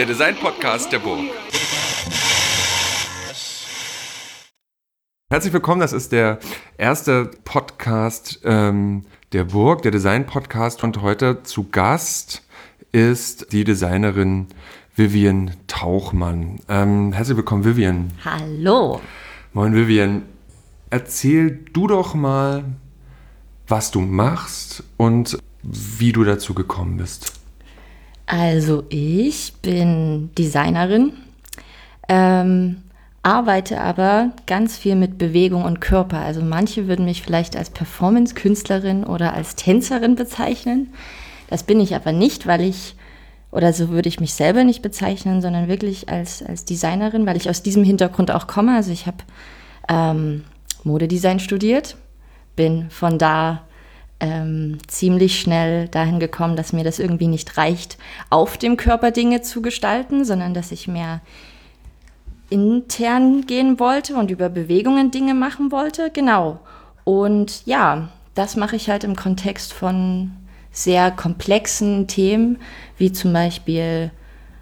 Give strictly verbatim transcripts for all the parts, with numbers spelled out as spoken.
der Design-Podcast der Burg. Herzlich willkommen, das ist der erste Podcast ähm, der Burg, der Design-Podcast. Und heute zu Gast ist die Designerin Vivian Tauchmann. Ähm, herzlich willkommen, Vivian. Hallo. Moin, Vivian. Erzähl du doch mal, was du machst und wie du dazu gekommen bist. Also ich bin Designerin, ähm, arbeite aber ganz viel mit Bewegung und Körper. Also manche würden mich vielleicht als Performance-Künstlerin oder als Tänzerin bezeichnen. Das bin ich aber nicht, weil ich, oder so würde ich mich selber nicht bezeichnen, sondern wirklich als, als Designerin, weil ich aus diesem Hintergrund auch komme. Also ich habe ähm, Modedesign studiert, bin von da ähm, ziemlich schnell dahin gekommen, dass mir das irgendwie nicht reicht, auf dem Körper Dinge zu gestalten, sondern dass ich mehr intern gehen wollte und über Bewegungen Dinge machen wollte. Genau. Und ja, das mache ich halt im Kontext von sehr komplexen Themen, wie zum Beispiel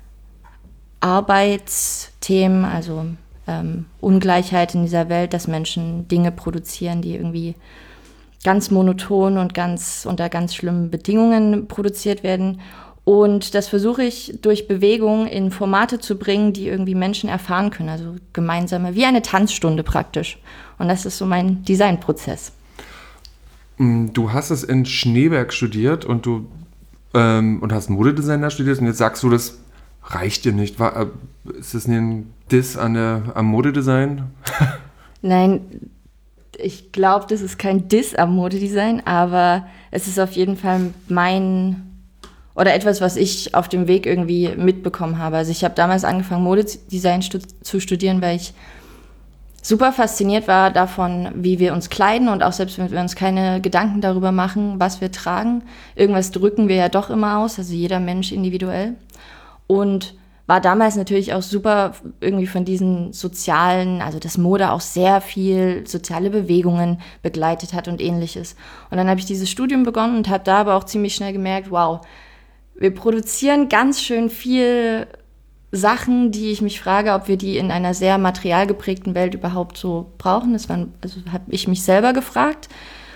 Arbeitsthemen, also ähm, Ungleichheit in dieser Welt, dass Menschen Dinge produzieren, die irgendwie ganz monoton und ganz unter ganz schlimmen Bedingungen produziert werden. Und das versuche ich durch Bewegung in Formate zu bringen, die irgendwie Menschen erfahren können. Also gemeinsame, wie eine Tanzstunde praktisch. Und das ist so mein Designprozess. Du hast es in Schneeberg studiert und du ähm, und hast Modedesigner studiert und jetzt sagst du, das reicht dir nicht. War, ist das ein Diss an der, am Modedesign? Nein, ich glaube, das ist kein Diss am Modedesign, aber es ist auf jeden Fall mein... Oder etwas, was ich auf dem Weg irgendwie mitbekommen habe. Also ich habe damals angefangen, Modedesign stu- zu studieren, weil ich super fasziniert war davon, wie wir uns kleiden und auch selbst wenn wir uns keine Gedanken darüber machen, was wir tragen. Irgendwas drücken wir ja doch immer aus, also jeder Mensch individuell. Und war damals natürlich auch super irgendwie von diesen sozialen, also dass Mode auch sehr viel soziale Bewegungen begleitet hat und ähnliches. Und dann habe ich dieses Studium begonnen und habe da aber auch ziemlich schnell gemerkt, wow, wir produzieren ganz schön viel Sachen, die ich mich frage, ob wir die in einer sehr materialgeprägten Welt überhaupt so brauchen. Das war, also habe ich mich selber gefragt.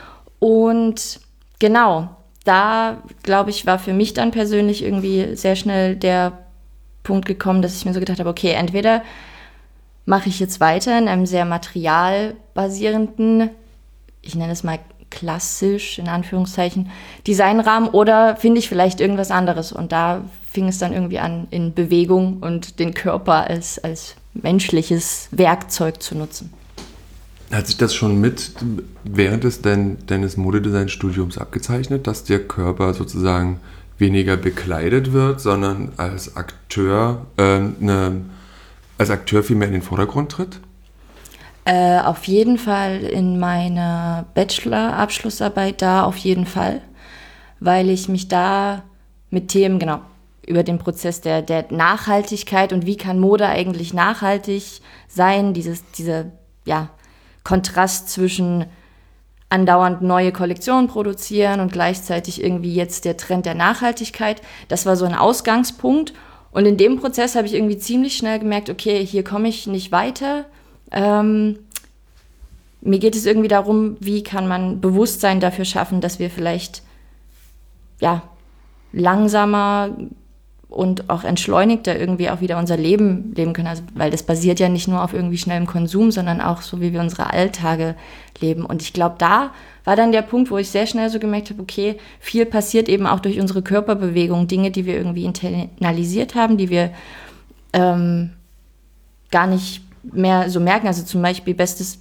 Und genau, da, glaube ich, war für mich dann persönlich irgendwie sehr schnell der Punkt gekommen, dass ich mir so gedacht habe, okay, entweder mache ich jetzt weiter in einem sehr materialbasierenden, ich nenne es mal klassisch, in Anführungszeichen, Designrahmen oder finde ich vielleicht irgendwas anderes. Und da fing es dann irgendwie an, in Bewegung und den Körper als, als menschliches Werkzeug zu nutzen. Hat sich das schon mit während des dein, deines Modedesign-Studiums abgezeichnet, dass der Körper sozusagen weniger bekleidet wird, sondern als Akteur, äh, ne, als Akteur viel mehr in den Vordergrund tritt? Äh, auf jeden Fall in meiner Bachelor-Abschlussarbeit da auf jeden Fall, weil ich mich da mit Themen, genau, über den Prozess der, der Nachhaltigkeit und wie kann Mode eigentlich nachhaltig sein, dieses, dieser ja, Kontrast zwischen andauernd neue Kollektionen produzieren und gleichzeitig irgendwie jetzt der Trend der Nachhaltigkeit, das war so ein Ausgangspunkt und in dem Prozess habe ich irgendwie ziemlich schnell gemerkt, okay, hier komme ich nicht weiter. Ähm, mir geht es irgendwie darum, wie kann man Bewusstsein dafür schaffen, dass wir vielleicht ja, langsamer und auch entschleunigter irgendwie auch wieder unser Leben leben können. Also, weil das basiert ja nicht nur auf irgendwie schnellem Konsum, sondern auch so, wie wir unsere Alltage leben. Und ich glaube, da war dann der Punkt, wo ich sehr schnell so gemerkt habe, okay, viel passiert eben auch durch unsere Körperbewegung, Dinge, die wir irgendwie internalisiert haben, die wir ähm, gar nicht mehr so merken. Also zum Beispiel, bestes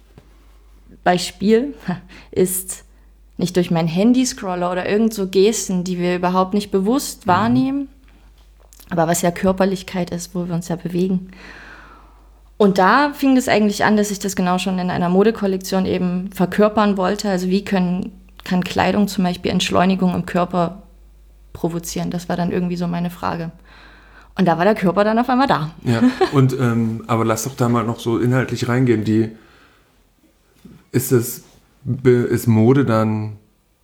Beispiel ist nicht durch mein Handy scroller oder irgend so Gesten, die wir überhaupt nicht bewusst wahrnehmen, aber was ja Körperlichkeit ist, wo wir uns ja bewegen. Und da fing es eigentlich an, dass ich das genau schon in einer Modekollektion eben verkörpern wollte. Also wie können, kann Kleidung zum Beispiel Entschleunigung im Körper provozieren? Das war dann irgendwie so meine Frage. Und da war der Körper dann auf einmal da. Ja, und ähm, aber lass doch da mal noch so inhaltlich reingehen. Die, ist, es, ist Mode dann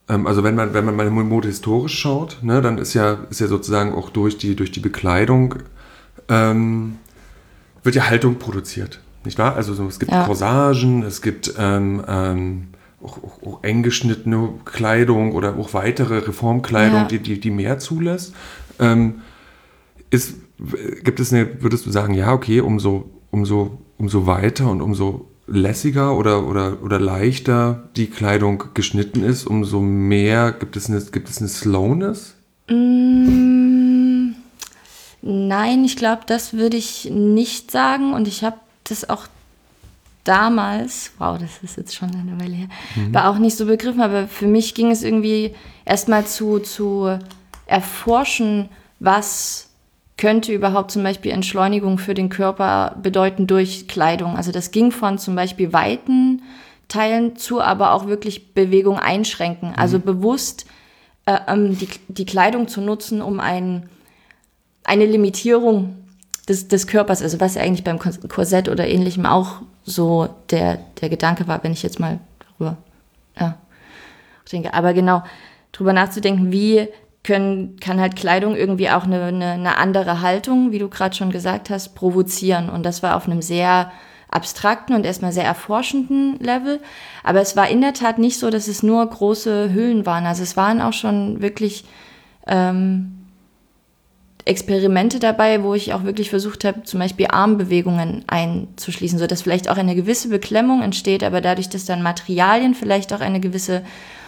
ähm, also wenn man, wenn man mal Mode historisch schaut, ne, dann ist ja, ist ja sozusagen auch durch die, durch die Bekleidung ähm, wird ja Haltung produziert, nicht wahr? Also so, es gibt ja. Corsagen, es gibt ähm, ähm, auch, auch, auch eng geschnittene Kleidung oder auch weitere Reformkleidung, ja. die, die, die mehr zulässt. Ähm, ist, gibt es eine, würdest du sagen, ja, okay, umso, umso, umso weiter und umso lässiger oder, oder, oder leichter die Kleidung geschnitten ist, umso mehr gibt es eine, gibt es eine Slowness? Mm, nein, ich glaube, das würde ich nicht sagen und ich habe das auch damals, wow, das ist jetzt schon eine Weile her, mhm. war auch nicht so begriffen, aber für mich ging es irgendwie erstmal zu, zu erforschen, was könnte überhaupt zum Beispiel Entschleunigung für den Körper bedeuten durch Kleidung. Also das ging von zum Beispiel weiten Teilen zu, aber auch wirklich Bewegung einschränken. Also mhm. bewusst äh, die, die Kleidung zu nutzen, um ein, eine Limitierung des, des Körpers, also was ja eigentlich beim Korsett oder Ähnlichem auch so der, der Gedanke war, wenn ich jetzt mal darüber ja, denke. Aber genau, drüber nachzudenken, wie können, kann halt Kleidung irgendwie auch eine, eine, eine andere Haltung, wie du gerade schon gesagt hast, provozieren. Und das war auf einem sehr abstrakten und erstmal sehr erforschenden Level. Aber es war in der Tat nicht so, dass es nur große Hüllen waren. Also es waren auch schon wirklich ähm, Experimente dabei, wo ich auch wirklich versucht habe, zum Beispiel Armbewegungen einzuschließen, sodass vielleicht auch eine gewisse Beklemmung entsteht, aber dadurch, dass dann Materialien vielleicht auch eine gewisse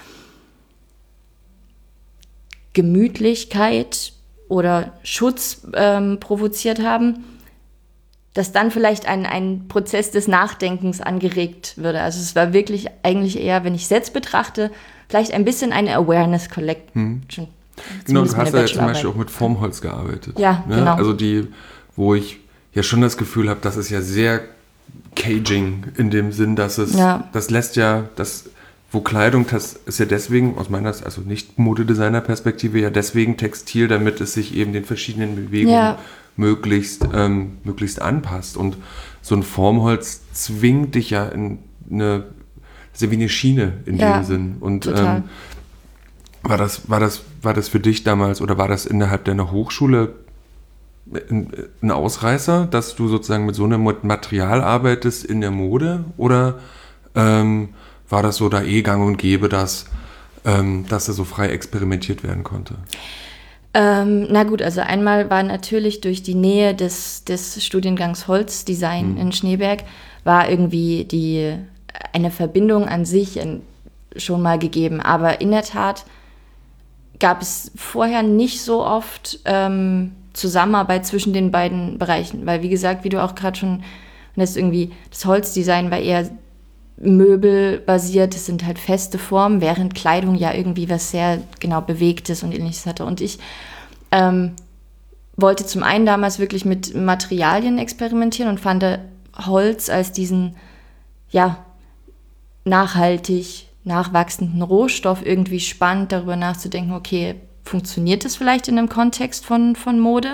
Gemütlichkeit oder Schutz ähm, provoziert haben, dass dann vielleicht ein, ein Prozess des Nachdenkens angeregt würde. Also es war wirklich eigentlich eher, wenn ich es jetzt betrachte, vielleicht ein bisschen eine Awareness Collection. Hm. Genau, du hast ja zum Beispiel auch mit Formholz gearbeitet. Ja, ne? genau. Also die, wo ich ja schon das Gefühl habe, das ist ja sehr caging in dem Sinn, dass es, ja. das lässt ja, das, wo Kleidung, das ist ja deswegen, aus meiner, also nicht Modedesigner-Perspektive, ja deswegen Textil, damit es sich eben den verschiedenen Bewegungen ja. möglichst, ähm, möglichst anpasst. Und so ein Formholz zwingt dich ja in eine, das ist ja wie eine Schiene in ja, dem Sinn. Und total. Ähm, War das, war, das, war das für dich damals oder war das innerhalb deiner Hochschule ein, ein Ausreißer, dass du sozusagen mit so einem Material arbeitest in der Mode? Oder ähm, war das so da eh gang und gäbe, dass, ähm, dass da so frei experimentiert werden konnte? Ähm, na gut, also einmal war natürlich durch die Nähe des, des Studiengangs Holzdesign mhm. in Schneeberg, war irgendwie die, eine Verbindung an sich schon mal gegeben. Aber in der Tat gab es vorher nicht so oft ähm, Zusammenarbeit zwischen den beiden Bereichen. Weil, wie gesagt, wie du auch gerade schon, das irgendwie, das Holzdesign war eher möbelbasiert, das sind halt feste Formen, während Kleidung ja irgendwie was sehr genau Bewegtes und Ähnliches hatte. Und ich ähm, wollte zum einen damals wirklich mit Materialien experimentieren und fand Holz als diesen, ja, nachhaltig nachwachsenden Rohstoff irgendwie spannend, darüber nachzudenken, okay, funktioniert das vielleicht in einem Kontext von, von Mode?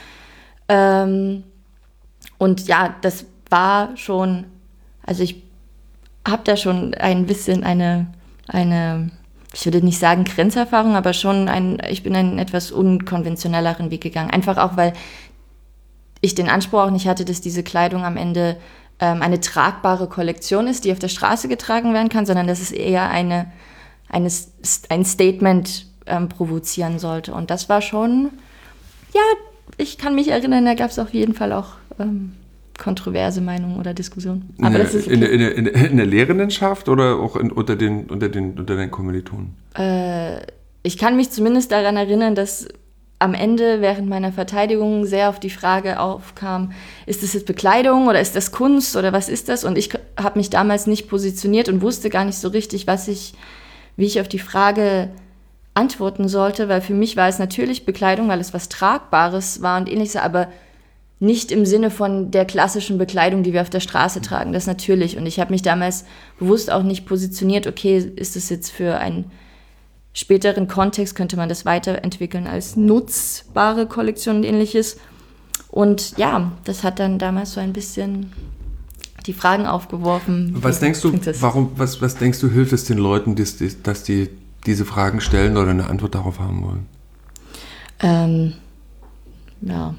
Ähm, und ja, das war schon, also ich habe da schon ein bisschen eine, eine, ich würde nicht sagen Grenzerfahrung, aber schon ein, ich bin einen etwas unkonventionelleren Weg gegangen. Einfach auch, weil ich den Anspruch auch nicht hatte, dass diese Kleidung am Ende eine tragbare Kollektion ist, die auf der Straße getragen werden kann, sondern dass es eher eine, eine, ein Statement ähm, provozieren sollte. Und das war schon, ja, ich kann mich erinnern, da gab es auf jeden Fall auch ähm, kontroverse Meinungen oder Diskussionen. Aber in, das ist okay. in, in, in, in der Lehrendenschaft oder auch in, unter, den, unter, den, unter den Kommilitonen? Äh, ich kann mich zumindest daran erinnern, dass am Ende während meiner Verteidigung sehr auf die Frage aufkam, ist das jetzt Bekleidung oder ist das Kunst oder was ist das? Und ich habe mich damals nicht positioniert und wusste gar nicht so richtig, was ich, wie ich auf die Frage antworten sollte, weil für mich war es natürlich Bekleidung, weil es was Tragbares war und ähnliches, aber nicht im Sinne von der klassischen Bekleidung, die wir auf der Straße tragen, das natürlich. Und ich habe mich damals bewusst auch nicht positioniert, okay, ist das jetzt für einen späteren Kontext, könnte man das weiterentwickeln als nutzbare Kollektion und ähnliches. Und ja, das hat dann damals so ein bisschen die Fragen aufgeworfen. Was denkst du, warum, was, was denkst du, hilft es den Leuten, dass die, dass die diese Fragen stellen oder eine Antwort darauf haben wollen? Ähm, ja.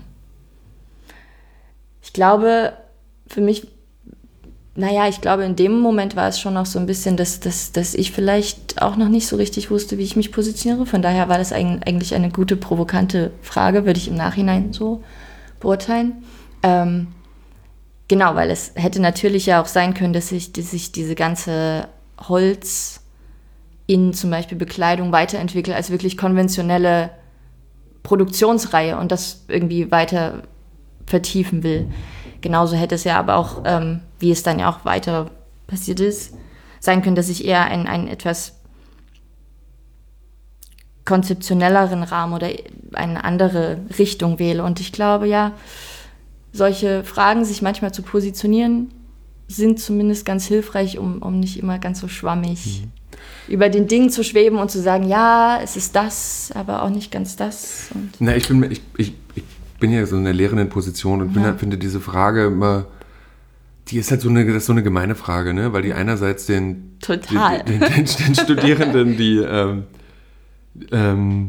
Ich glaube, für mich, naja, ich glaube, in dem Moment war es schon noch so ein bisschen, dass, dass, dass ich vielleicht auch noch nicht so richtig wusste, wie ich mich positioniere. Von daher war das eigentlich eine gute, provokante Frage, würde ich im Nachhinein so beurteilen. Ähm, genau, weil es hätte natürlich ja auch sein können, dass sich, dass sich diese ganze Holz in zum Beispiel Bekleidung weiterentwickelt als wirklich konventionelle Produktionsreihe und das irgendwie weiter vertiefen will. Genauso hätte es ja aber auch, ähm, wie es dann ja auch weiter passiert ist, sein können, dass ich eher einen, einen etwas konzeptionelleren Rahmen oder eine andere Richtung wähle. Und ich glaube, ja, solche Fragen, sich manchmal zu positionieren, sind zumindest ganz hilfreich, um, um nicht immer ganz so schwammig mhm. über den Dingen zu schweben und zu sagen, ja, es ist das, aber auch nicht ganz das. Und Na, ich bin, ich, ich, ich bin ja so in der lehrenden Position und ja. bin halt, finde diese Frage immer, die ist halt so eine, das ist so eine gemeine Frage, ne? Weil die einerseits den, Total. den, den, den, den Studierenden, die ähm, ähm,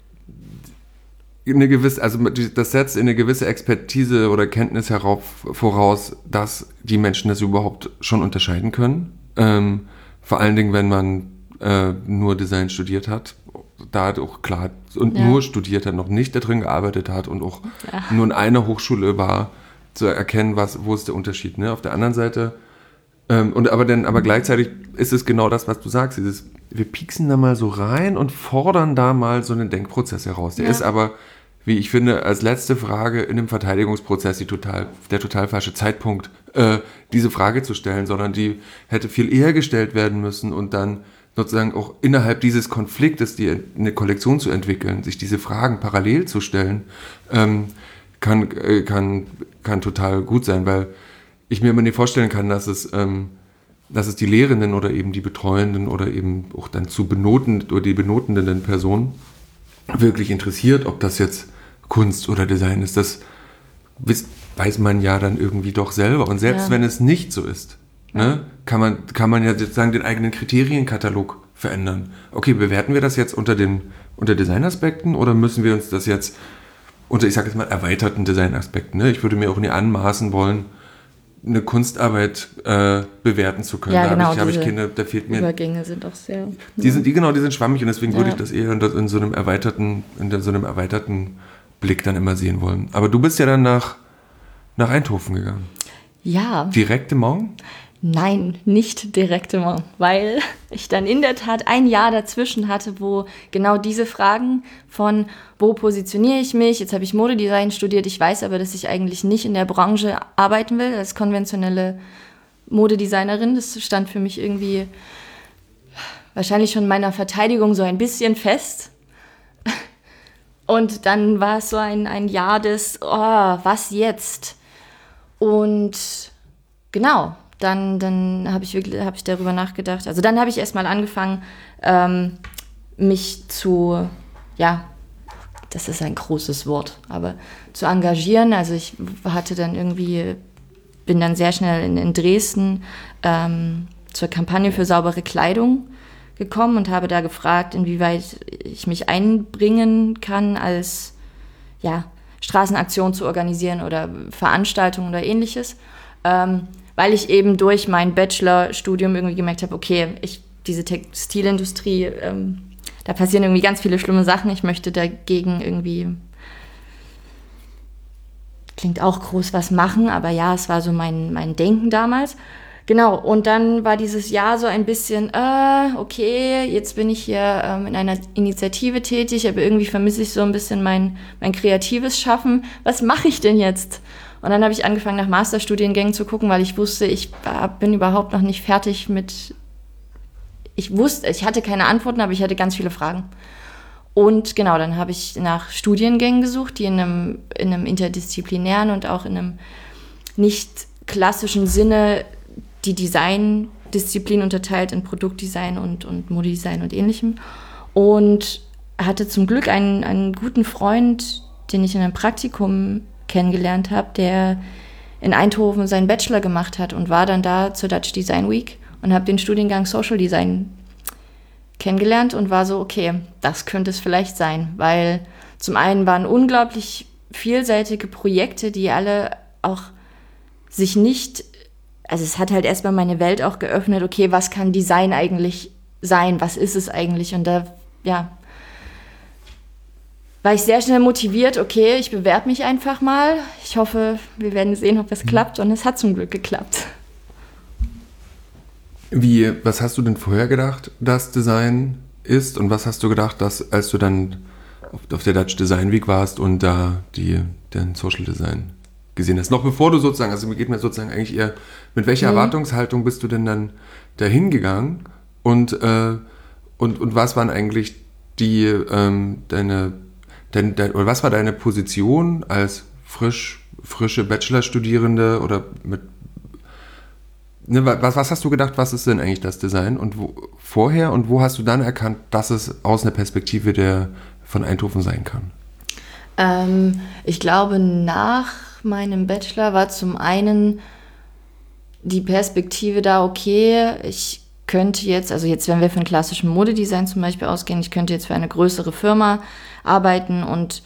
eine gewisse, also das setzt eine gewisse Expertise oder Kenntnis herauf, voraus, dass die Menschen das überhaupt schon unterscheiden können. Ähm, vor allen Dingen, wenn man äh, nur Design studiert hat, da auch klar und ja. nur studiert hat, noch nicht da drin gearbeitet hat und auch ja. nur in einer Hochschule war, zu erkennen, was, wo ist der Unterschied. Ne? Auf der anderen Seite, ähm, und aber dann, aber gleichzeitig ist es genau das, was du sagst, dieses, wir pieksen da mal so rein und fordern da mal so einen Denkprozess heraus. Der ja. ist aber, wie ich finde, als letzte Frage in einem Verteidigungsprozess die total, der total falsche Zeitpunkt, äh, diese Frage zu stellen, sondern die hätte viel eher gestellt werden müssen und dann sozusagen auch innerhalb dieses Konfliktes, die, eine Kollektion zu entwickeln, sich diese Fragen parallel zu stellen, ähm, kann, äh, kann, kann total gut sein, weil ich mir immer nicht vorstellen kann, dass es, ähm, dass es die Lehrenden oder eben die Betreuenden oder eben auch dann zu benoten oder die benotenden Personen wirklich interessiert, ob das jetzt Kunst oder Design ist. Das weiß man ja dann irgendwie doch selber. Und selbst ja. wenn es nicht so ist, ja. ne, kann man, kann man ja sozusagen den eigenen Kriterienkatalog verändern. Okay, bewerten wir das jetzt unter den unter Designaspekten oder müssen wir uns das jetzt unter, ich sage jetzt mal, erweiterten Designaspekten. Ne? Ich würde mir auch nie anmaßen wollen, eine Kunstarbeit äh, bewerten zu können. Ja, da genau, habe ich, hab ich Kinder, da fehlt mir. Übergänge sind auch sehr. Die sind, die, genau, die sind schwammig und deswegen ja. würde ich das eher in, in so einem erweiterten, in so einem erweiterten Blick dann immer sehen wollen. Aber du bist ja dann nach, nach Eindhoven gegangen. Ja. Direkt im Morgen? Nein, nicht direkt immer, weil ich dann in der Tat ein Jahr dazwischen hatte, wo genau diese Fragen von, wo positioniere ich mich, jetzt habe ich Modedesign studiert, ich weiß aber, dass ich eigentlich nicht in der Branche arbeiten will, als konventionelle Modedesignerin. Das stand für mich irgendwie wahrscheinlich schon in meiner Verteidigung so ein bisschen fest. Und dann war es so ein, ein Jahr des, oh, was jetzt? Und genau, dann, dann habe ich wirklich hab ich darüber nachgedacht. Also dann habe ich erstmal angefangen, ähm, mich zu, ja, das ist ein großes Wort, aber zu engagieren. Also ich hatte dann irgendwie, bin dann sehr schnell in, in Dresden ähm, zur Kampagne für saubere Kleidung gekommen und habe da gefragt, inwieweit ich mich einbringen kann, als ja, Straßenaktion zu organisieren oder Veranstaltungen oder ähnliches. Ähm, weil ich eben durch mein Bachelorstudium irgendwie gemerkt habe, okay, ich, diese Textilindustrie, ähm, da passieren irgendwie ganz viele schlimme Sachen. Ich möchte dagegen irgendwie, klingt auch groß, was machen, aber ja, es war so mein, mein Denken damals. Genau, und dann war dieses Jahr so ein bisschen, äh, okay, jetzt bin ich hier ähm, in einer Initiative tätig, aber irgendwie vermisse ich so ein bisschen mein, mein kreatives Schaffen. Was mache ich denn jetzt? Und dann habe ich angefangen, nach Masterstudiengängen zu gucken, weil ich wusste, ich war, bin überhaupt noch nicht fertig mit, ich wusste, ich hatte keine Antworten, aber ich hatte ganz viele Fragen. Und genau, dann habe ich nach Studiengängen gesucht, die in einem, in einem interdisziplinären und auch in einem nicht klassischen Sinne die Design-Disziplin unterteilt in Produktdesign und, und Modedesign und Ähnlichem. Und hatte zum Glück einen, einen guten Freund, den ich in einem Praktikum kennengelernt habe, der in Eindhoven seinen Bachelor gemacht hat und war dann da zur Dutch Design Week und habe den Studiengang Social Design kennengelernt und war so, okay, das könnte es vielleicht sein, weil zum einen waren unglaublich vielseitige Projekte, die alle auch sich nicht, also es hat halt erstmal meine Welt auch geöffnet, okay, was kann Design eigentlich sein, was ist es eigentlich? Und da, ja, war ich sehr schnell motiviert, okay, ich bewerbe mich einfach mal. Ich hoffe, wir werden sehen, ob es mhm. klappt, und es hat zum Glück geklappt. Wie, was hast du denn vorher gedacht, dass Design ist, und was hast du gedacht, dass, als du dann auf, auf der Dutch Design Week warst und da die, den Social Design gesehen hast? Noch bevor du sozusagen, also geht mir sozusagen eigentlich eher, mit welcher mhm. Erwartungshaltung bist du denn dann dahin gegangen, und, äh, und, und was waren eigentlich die, ähm, deine, dein, dein, oder was war deine Position als frisch, frische Bachelorstudierende oder mit Ne, was, was hast du gedacht, was ist denn eigentlich das Design, und wo, vorher, und wo hast du dann erkannt, dass es aus einer Perspektive der von Eindhoven sein kann? Ähm, ich glaube, nach meinem Bachelor war zum einen die Perspektive da, okay, ich könnte jetzt, also jetzt, wenn wir von klassischem Modedesign zum Beispiel ausgehen, ich könnte jetzt für eine größere Firma arbeiten und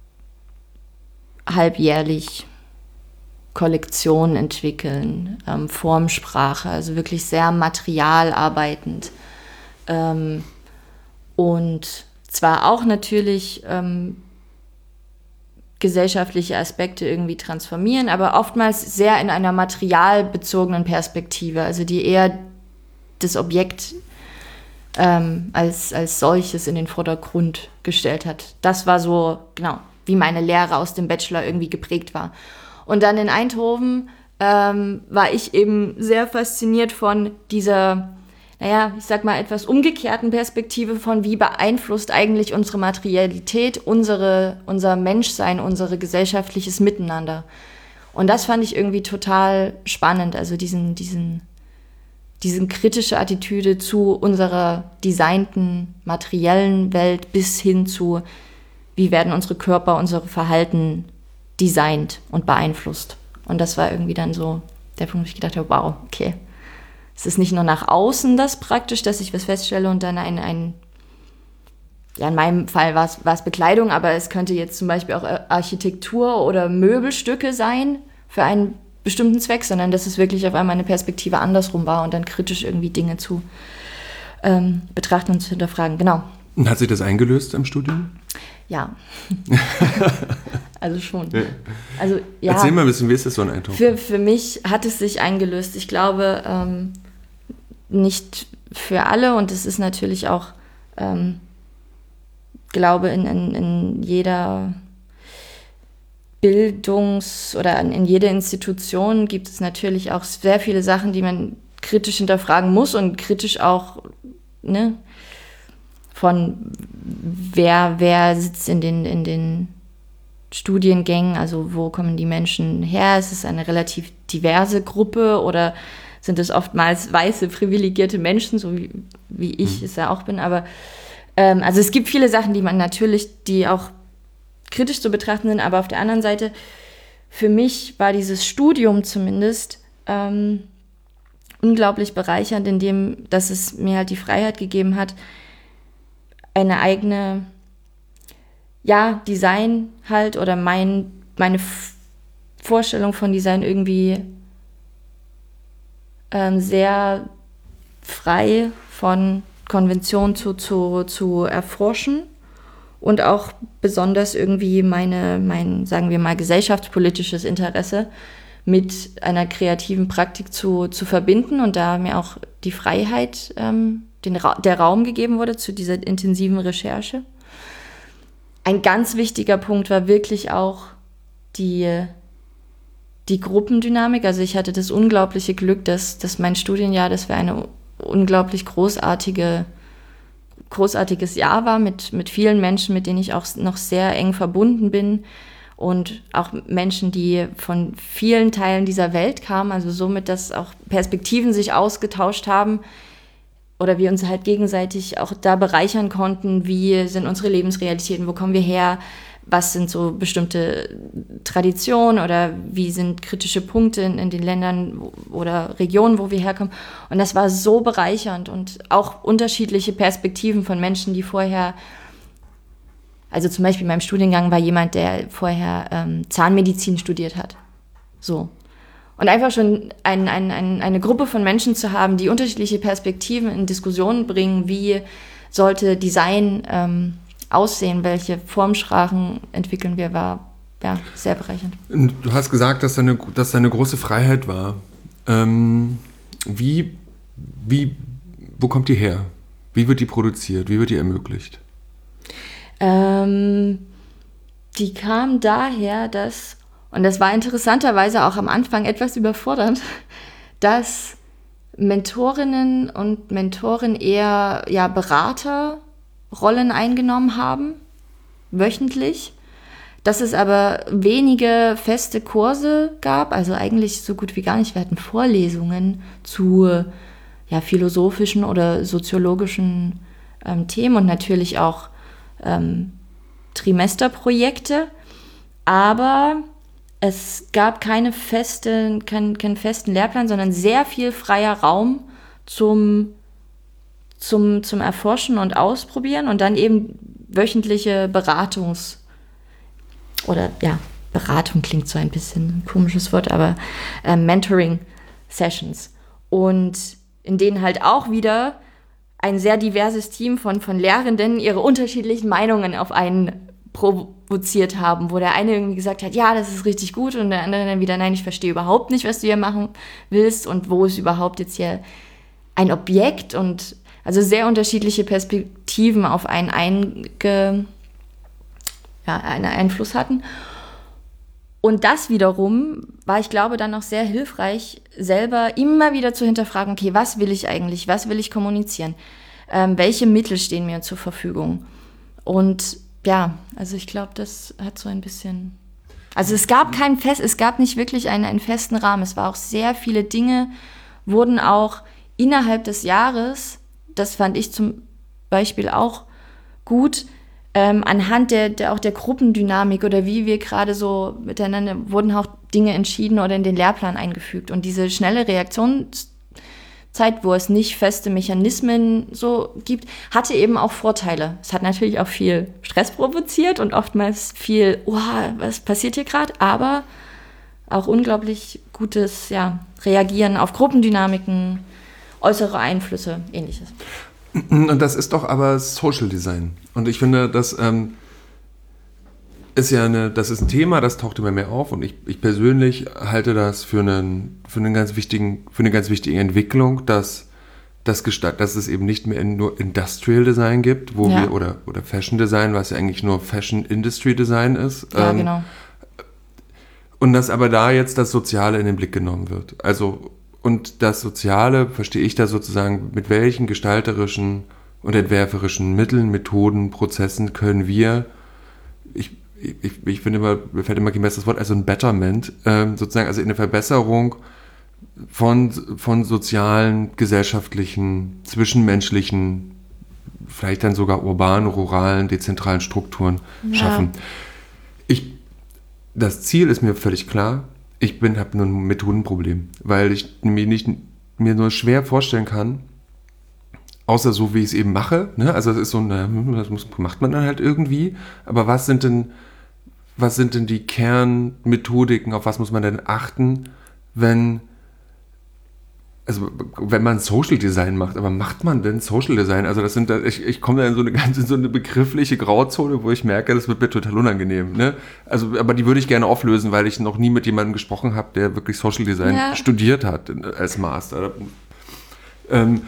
halbjährlich Kollektionen entwickeln, ähm, Formsprache, also wirklich sehr materialarbeitend. Ähm, und zwar auch natürlich ähm, gesellschaftliche Aspekte irgendwie transformieren, aber oftmals sehr in einer materialbezogenen Perspektive, also die eher das Objekt ähm, als, als solches in den Vordergrund gestellt hat. Das war so, genau, wie meine Lehre aus dem Bachelor irgendwie geprägt war. Und dann in Eindhoven ähm, war ich eben sehr fasziniert von dieser, naja, ich sag mal, etwas umgekehrten Perspektive von, wie beeinflusst eigentlich unsere Materialität, unsere, unser Menschsein, unser gesellschaftliches Miteinander. Und das fand ich irgendwie total spannend, also diesen, diesen, diesen kritische Attitüde zu unserer designten, materiellen Welt bis hin zu, wie werden unsere Körper, unsere Verhalten designt und beeinflusst. Und das war irgendwie dann so der Punkt, wo ich gedacht habe, wow, okay, es ist nicht nur nach außen das praktisch, dass ich was feststelle und dann ein, ein ja, in meinem Fall war es, war es Bekleidung, aber es könnte jetzt zum Beispiel auch Architektur oder Möbelstücke sein für einen bestimmten Zweck, sondern dass es wirklich auf einmal eine Perspektive andersrum war und dann kritisch irgendwie Dinge zu ähm, betrachten und zu hinterfragen. Genau. Und hat sich das eingelöst im Studium? Ja. Also schon. Ja. Also, ja, erzähl mal ein bisschen, wie ist das so ein Eindruck? Für, für mich hat es sich eingelöst. Ich glaube, ähm, nicht für alle, und es ist natürlich auch, ähm, glaube in, in, in jeder Bildungs- oder in, in jeder Institution gibt es natürlich auch sehr viele Sachen, die man kritisch hinterfragen muss und kritisch auch, ne, von wer, wer sitzt in den, in den Studiengängen, also wo kommen die Menschen her? Ist es eine relativ diverse Gruppe oder sind es oftmals weiße, privilegierte Menschen, so wie, wie ich mhm. es ja auch bin, aber ähm, also es gibt viele Sachen, die man natürlich, die auch kritisch zu betrachten sind, aber auf der anderen Seite, für mich war dieses Studium zumindest ähm, unglaublich bereichernd, indem, dass es mir halt die Freiheit gegeben hat, eine eigene, ja, Design halt oder mein, meine F- Vorstellung von Design irgendwie ähm, sehr frei von Konventionen zu, zu, zu erforschen und auch besonders irgendwie meine, mein, sagen wir mal, gesellschaftspolitisches Interesse mit einer kreativen Praktik zu, zu verbinden und da mir auch die Freiheit, ähm, den Ra- der Raum gegeben wurde zu dieser intensiven Recherche. Ein ganz wichtiger Punkt war wirklich auch die, die Gruppendynamik. Also ich hatte das unglaubliche Glück, dass, dass mein Studienjahr, das war eine unglaublich großartige, großartiges Jahr war mit, mit vielen Menschen, mit denen ich auch noch sehr eng verbunden bin und auch Menschen, die von vielen Teilen dieser Welt kamen, also somit, dass auch Perspektiven sich ausgetauscht haben oder wir uns halt gegenseitig auch da bereichern konnten, wie sind unsere Lebensrealitäten, wo kommen wir her, was sind so bestimmte Traditionen oder wie sind kritische Punkte in, in den Ländern wo, oder Regionen, wo wir herkommen. Und das war so bereichernd und auch unterschiedliche Perspektiven von Menschen, die vorher, also zum Beispiel in meinem Studiengang war jemand, der vorher ähm, Zahnmedizin studiert hat. So. Und einfach schon ein, ein, ein, eine Gruppe von Menschen zu haben, die unterschiedliche Perspektiven in Diskussionen bringen, wie sollte Design ähm, aussehen, welche Formsprachen entwickeln wir, war ja sehr bereichernd. Du hast gesagt, dass da eine, dass da eine große Freiheit war. Ähm, wie, wie, wo kommt die her? Wie wird die produziert? Wie wird die ermöglicht? Ähm, die kam daher, dass, und das war interessanterweise auch am Anfang etwas überfordernd, dass Mentorinnen und Mentoren eher ja, Beraterrollen eingenommen haben, wöchentlich, dass es aber wenige feste Kurse gab, also eigentlich so gut wie gar nicht. Wir hatten Vorlesungen zu ja, philosophischen oder soziologischen ähm, Themen und natürlich auch ähm, Trimesterprojekte, aber es gab keine feste, kein, keinen festen Lehrplan, sondern sehr viel freier Raum zum, zum, zum Erforschen und Ausprobieren und dann eben wöchentliche Beratungs- oder ja, Beratung klingt so ein bisschen ein komisches Wort, aber äh, Mentoring-Sessions. Und in denen halt auch wieder ein sehr diverses Team von, von Lehrenden ihre unterschiedlichen Meinungen auf einen provoziert haben, wo der eine irgendwie gesagt hat, ja, das ist richtig gut und der andere dann wieder, nein, ich verstehe überhaupt nicht, was du hier machen willst und wo ist überhaupt jetzt hier ein Objekt und also sehr unterschiedliche Perspektiven auf einen, einge, ja, einen Einfluss hatten. Und das wiederum war, ich glaube, dann auch sehr hilfreich, selber immer wieder zu hinterfragen, okay, was will ich eigentlich, was will ich kommunizieren, ähm, welche Mittel stehen mir zur Verfügung und ja, also ich glaube, das hat so ein bisschen... Also es gab keinen Fest, es gab nicht wirklich einen, einen festen Rahmen. Es war auch sehr viele Dinge, wurden auch innerhalb des Jahres, das fand ich zum Beispiel auch gut, ähm, anhand der, der auch der Gruppendynamik oder wie wir gerade so miteinander, wurden auch Dinge entschieden oder in den Lehrplan eingefügt. Und diese schnelle Reaktionszeit, wo es nicht feste Mechanismen so gibt, hatte eben auch Vorteile. Es hat natürlich auch viel Stress provoziert und oftmals viel, oh, was passiert hier gerade? Aber auch unglaublich gutes ja, Reagieren auf Gruppendynamiken, äußere Einflüsse, ähnliches. Und das ist doch aber Social Design. Und ich finde, das ähm, ist ja eine, das ist ein Thema, das taucht immer mehr auf. Und ich, ich persönlich halte das für einen, für einen ganz wichtigen, für eine ganz wichtige Entwicklung, dass, dass, gesta- dass es eben nicht mehr nur Industrial Design gibt, wo ja. wir, oder, oder Fashion Design, was ja eigentlich nur Fashion Industry Design ist. Ja, ähm, genau. Und dass aber da jetzt das Soziale in den Blick genommen wird. Also, und das Soziale verstehe ich da sozusagen, mit welchen gestalterischen und entwerferischen Mitteln, Methoden, Prozessen können wir, ich, ich, ich finde immer, mir fällt immer kein besseres Wort, also ein Betterment, ähm, sozusagen, also eine Verbesserung von, von sozialen, gesellschaftlichen, zwischenmenschlichen, vielleicht dann sogar urbanen, ruralen, dezentralen Strukturen ja. schaffen. Ich, das Ziel ist mir völlig klar. Ich bin, habe nur ein Methodenproblem, weil ich mir nicht mir nur schwer vorstellen kann, außer so, wie ich es eben mache. Ne? Also es ist so, na, das muss, macht man dann halt irgendwie. Aber was sind denn, was sind denn die Kernmethodiken? Auf was muss man denn achten, wenn, also wenn man Social Design macht? Aber macht man denn Social Design? Also das sind, ich, ich komme da in so eine ganz in so eine begriffliche Grauzone, wo ich merke, das wird mir total unangenehm. Ne? Also, aber die würde ich gerne auflösen, weil ich noch nie mit jemandem gesprochen habe, der wirklich Social Design ja. studiert hat als Master. Ähm,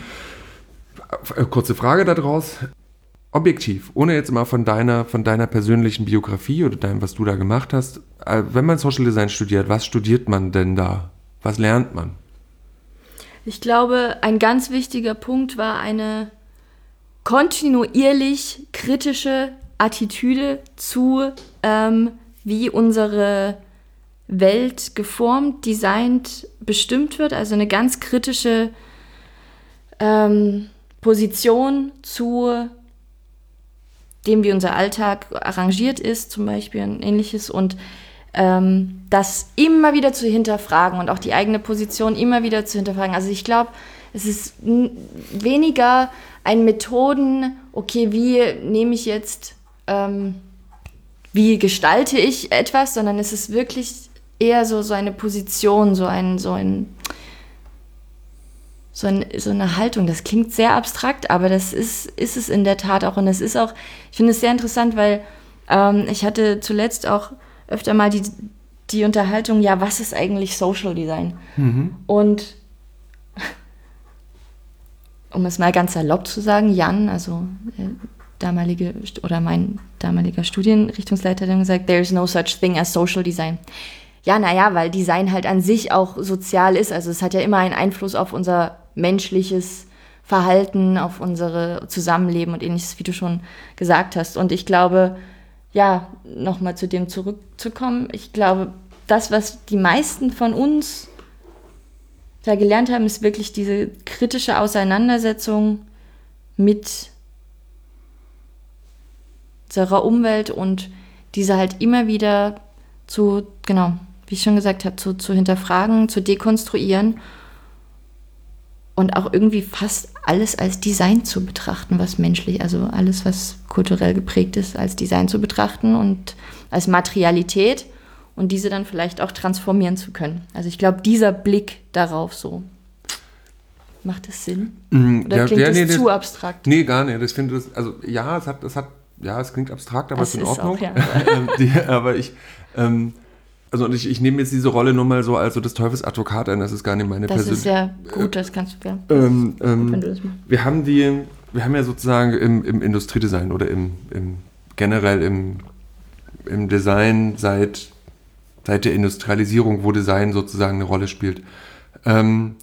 kurze Frage daraus. Objektiv, ohne jetzt mal von deiner, von deiner persönlichen Biografie oder deinem, was du da gemacht hast, wenn man Social Design studiert, was studiert man denn da? Was lernt man? Ich glaube, ein ganz wichtiger Punkt war eine kontinuierlich kritische Attitüde zu, ähm, wie unsere Welt geformt, designt, bestimmt wird. Also eine ganz kritische ähm, Position zu dem, wie unser Alltag arrangiert ist, zum Beispiel und ähnliches. Und ähm, das immer wieder zu hinterfragen und auch die eigene Position immer wieder zu hinterfragen. Also ich glaube, es ist n- weniger ein Methoden, okay, wie nehme ich jetzt, ähm, wie gestalte ich etwas, sondern es ist wirklich eher so, so eine Position, so ein, so ein, so, ein, so eine Haltung. Das klingt sehr abstrakt, aber das ist, ist es in der Tat auch. Und das ist auch, ich finde es sehr interessant, weil ähm, ich hatte zuletzt auch öfter mal die, die Unterhaltung, ja, was ist eigentlich Social Design? Mhm. Und um es mal ganz salopp zu sagen, Jan, also äh, damalige oder mein damaliger Studienrichtungsleiter, hat gesagt, there is no such thing as Social Design. Ja, naja, weil Design halt an sich auch sozial ist. Also es hat ja immer einen Einfluss auf unser menschliches Verhalten, auf unsere Zusammenleben und ähnliches, wie du schon gesagt hast. Und ich glaube, ja, nochmal zu dem zurückzukommen, ich glaube, das, was die meisten von uns da gelernt haben, ist wirklich diese kritische Auseinandersetzung mit unserer Umwelt und diese halt immer wieder zu, genau, wie ich schon gesagt habe, zu, zu hinterfragen, zu dekonstruieren und auch irgendwie fast alles als Design zu betrachten, was menschlich, also alles, was kulturell geprägt ist, als Design zu betrachten und als Materialität und diese dann vielleicht auch transformieren zu können. Also ich glaube, dieser Blick darauf so. Macht das Sinn? Oder ja, klingt ja, das nee, zu das, abstrakt? Nee, gar nicht. Das finde ich, also ja, es hat, es hat, ja, es klingt abstrakt, aber es ist in Ordnung. Auch, ja. die, aber ich, ähm, also ich, ich nehme jetzt diese Rolle nur mal so als so des Teufels Advokat an, das ist gar nicht meine Das Persön- ist ja gut, das kannst du ja. Ähm, ähm, wenn du das machst. Wir haben die, wir haben ja sozusagen im, im Industriedesign oder im, im generell im, im Design seit, seit der Industrialisierung, wo Design sozusagen eine Rolle spielt, ähm,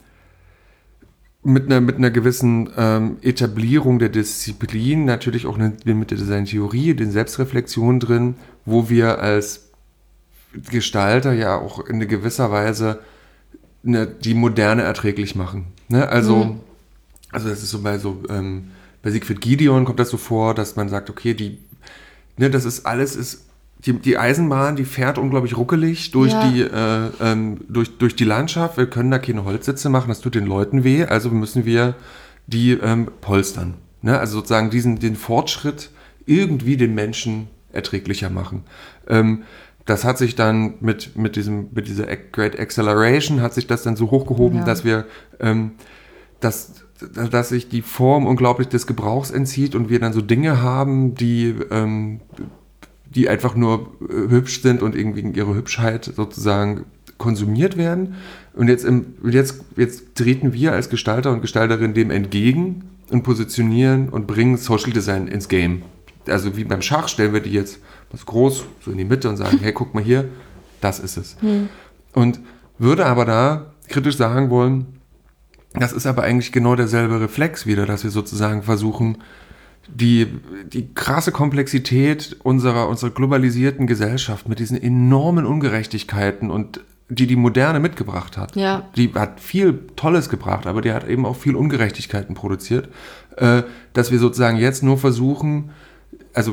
mit einer, mit einer gewissen ähm, Etablierung der Disziplin, natürlich auch eine, mit der Designtheorie, den Selbstreflexion drin, wo wir als Gestalter ja auch in gewisser Weise eine, die Moderne erträglich machen. Ne? Also, mhm. also das ist so bei so ähm, bei Siegfried Giedion kommt das so vor, dass man sagt, okay, die, ne, das ist alles ist die, die Eisenbahn, die fährt unglaublich ruckelig durch ja. die äh, ähm, durch, durch die Landschaft. Wir können da keine Holzsitze machen, das tut den Leuten weh, also müssen wir die ähm, polstern. Ne? Also sozusagen diesen den Fortschritt irgendwie den Menschen erträglicher machen. Ähm, Das hat sich dann mit, mit, diesem, mit dieser Great Acceleration hat sich das dann so hochgehoben, ja. dass wir, ähm, dass, dass sich die Form unglaublich des Gebrauchs entzieht und wir dann so Dinge haben, die, ähm, die einfach nur hübsch sind und irgendwie wegen ihrer Hübschheit sozusagen konsumiert werden. Und jetzt, im, jetzt, jetzt treten wir als Gestalter und Gestalterin dem entgegen und positionieren und bringen Social Design ins Game. Also wie beim Schach stellen wir die jetzt was groß so in die Mitte und sagen, hey, guck mal hier, das ist es. Hm. Und würde aber da kritisch sagen wollen, das ist aber eigentlich genau derselbe Reflex wieder, dass wir sozusagen versuchen, die, die krasse Komplexität unserer, unserer globalisierten Gesellschaft mit diesen enormen Ungerechtigkeiten und die die Moderne mitgebracht hat. Ja. Die hat viel Tolles gebracht, aber die hat eben auch viel Ungerechtigkeiten produziert, äh, dass wir sozusagen jetzt nur versuchen, also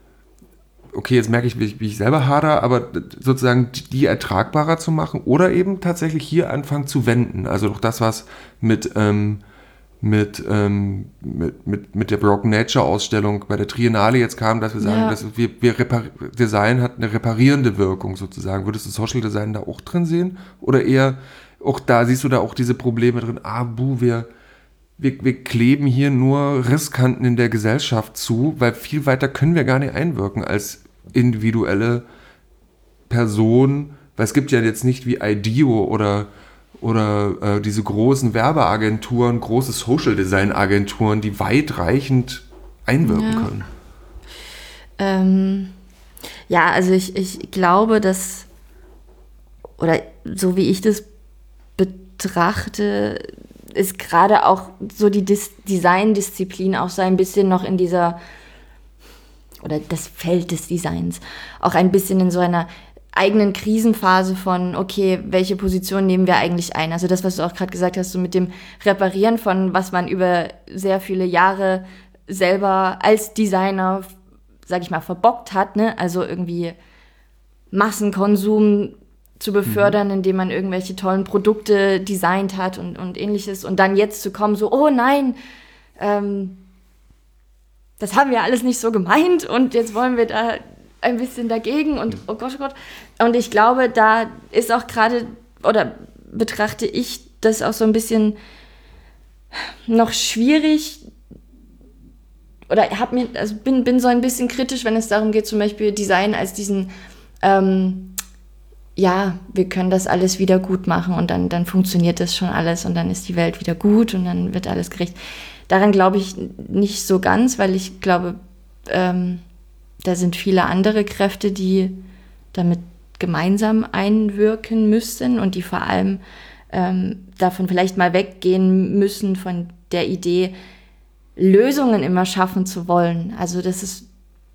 okay, jetzt merke ich, wie ich, wie ich selber hader, aber sozusagen die ertragbarer zu machen oder eben tatsächlich hier anfangen zu wenden. Also doch das, was mit, ähm, mit, ähm, mit, mit, mit der Broken Nature Ausstellung bei der Triennale jetzt kam, dass wir sagen, ja. dass wir, wir repar- Design hat eine reparierende Wirkung sozusagen. Würdest du Social Design da auch drin sehen? Oder eher, auch da siehst du da auch diese Probleme drin, ah, buh, wir Wir, wir kleben hier nur Risskanten in der Gesellschaft zu, weil viel weiter können wir gar nicht einwirken als individuelle Personen, weil es gibt ja jetzt nicht wie IDEO oder, oder äh, diese großen Werbeagenturen, große Social Design Agenturen, die weitreichend einwirken ja. können. Ähm, ja, also ich, ich glaube, dass, oder so wie ich das betrachte, ist gerade auch so die Dis- Design-Disziplin auch so ein bisschen noch in dieser, oder das Feld des Designs, auch ein bisschen in so einer eigenen Krisenphase von, okay, welche Position nehmen wir eigentlich ein? Also das, was du auch gerade gesagt hast, so mit dem Reparieren von, was man über sehr viele Jahre selber als Designer sag ich mal, verbockt hat, ne? Also irgendwie Massenkonsum zu befördern, mhm. indem man irgendwelche tollen Produkte designt hat und, und ähnliches. Und dann jetzt zu kommen, so, oh nein, ähm, das haben wir alles nicht so gemeint und jetzt wollen wir da ein bisschen dagegen und oh Gott, oh Gott. Und ich glaube, da ist auch gerade, oder betrachte ich das auch so ein bisschen noch schwierig, oder hab mir, also bin, bin so ein bisschen kritisch, wenn es darum geht, zum Beispiel Design als diesen, ähm, ja, wir können das alles wieder gut machen und dann, dann funktioniert das schon alles und dann ist die Welt wieder gut und dann wird alles gerecht. Daran glaube ich nicht so ganz, weil ich glaube, ähm, da sind viele andere Kräfte, die damit gemeinsam einwirken müssen und die vor allem ähm, davon vielleicht mal weggehen müssen von der Idee, Lösungen immer schaffen zu wollen. Also das ist,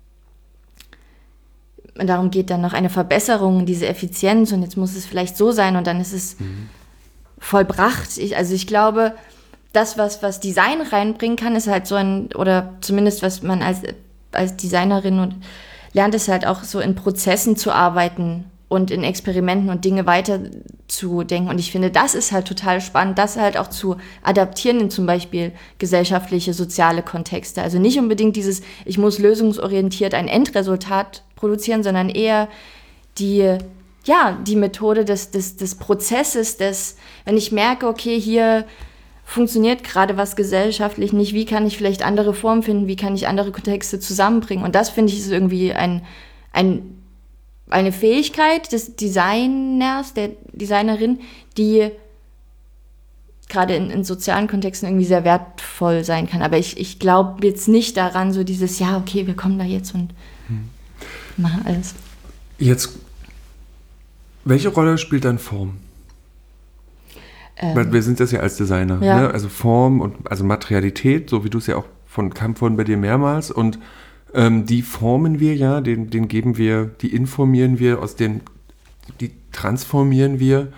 darum geht dann noch eine Verbesserung, diese Effizienz und jetzt muss es vielleicht so sein und dann ist es mhm. vollbracht. Ich, also ich glaube, das, was, was Design reinbringen kann, ist halt so ein, oder zumindest was man als, als Designerin und lernt, es halt auch so in Prozessen zu arbeiten und in Experimenten und Dinge weiter zu denken. Und ich finde, das ist halt total spannend, das halt auch zu adaptieren in zum Beispiel gesellschaftliche, soziale Kontexte. Also nicht unbedingt dieses, ich muss lösungsorientiert ein Endresultat produzieren, sondern eher die, ja, die Methode des, des, des Prozesses, des, wenn ich merke, okay, hier funktioniert gerade was gesellschaftlich nicht, wie kann ich vielleicht andere Formen finden, wie kann ich andere Kontexte zusammenbringen. Und das, finde ich, ist irgendwie ein, ein eine Fähigkeit des Designers, der Designerin, die gerade in, in sozialen Kontexten irgendwie sehr wertvoll sein kann. Aber ich, ich glaube jetzt nicht daran, so dieses, ja, okay, wir kommen da jetzt und hm. machen alles. Jetzt, welche Rolle spielt dann Form? Ähm, Weil wir sind das ja als Designer, ja. Ne? Also Form und also Materialität, so wie du es ja auch von kam vorhin bei dir mehrmals und Ähm, die formen wir ja, den, den geben wir, die informieren wir, aus den, die transformieren wir.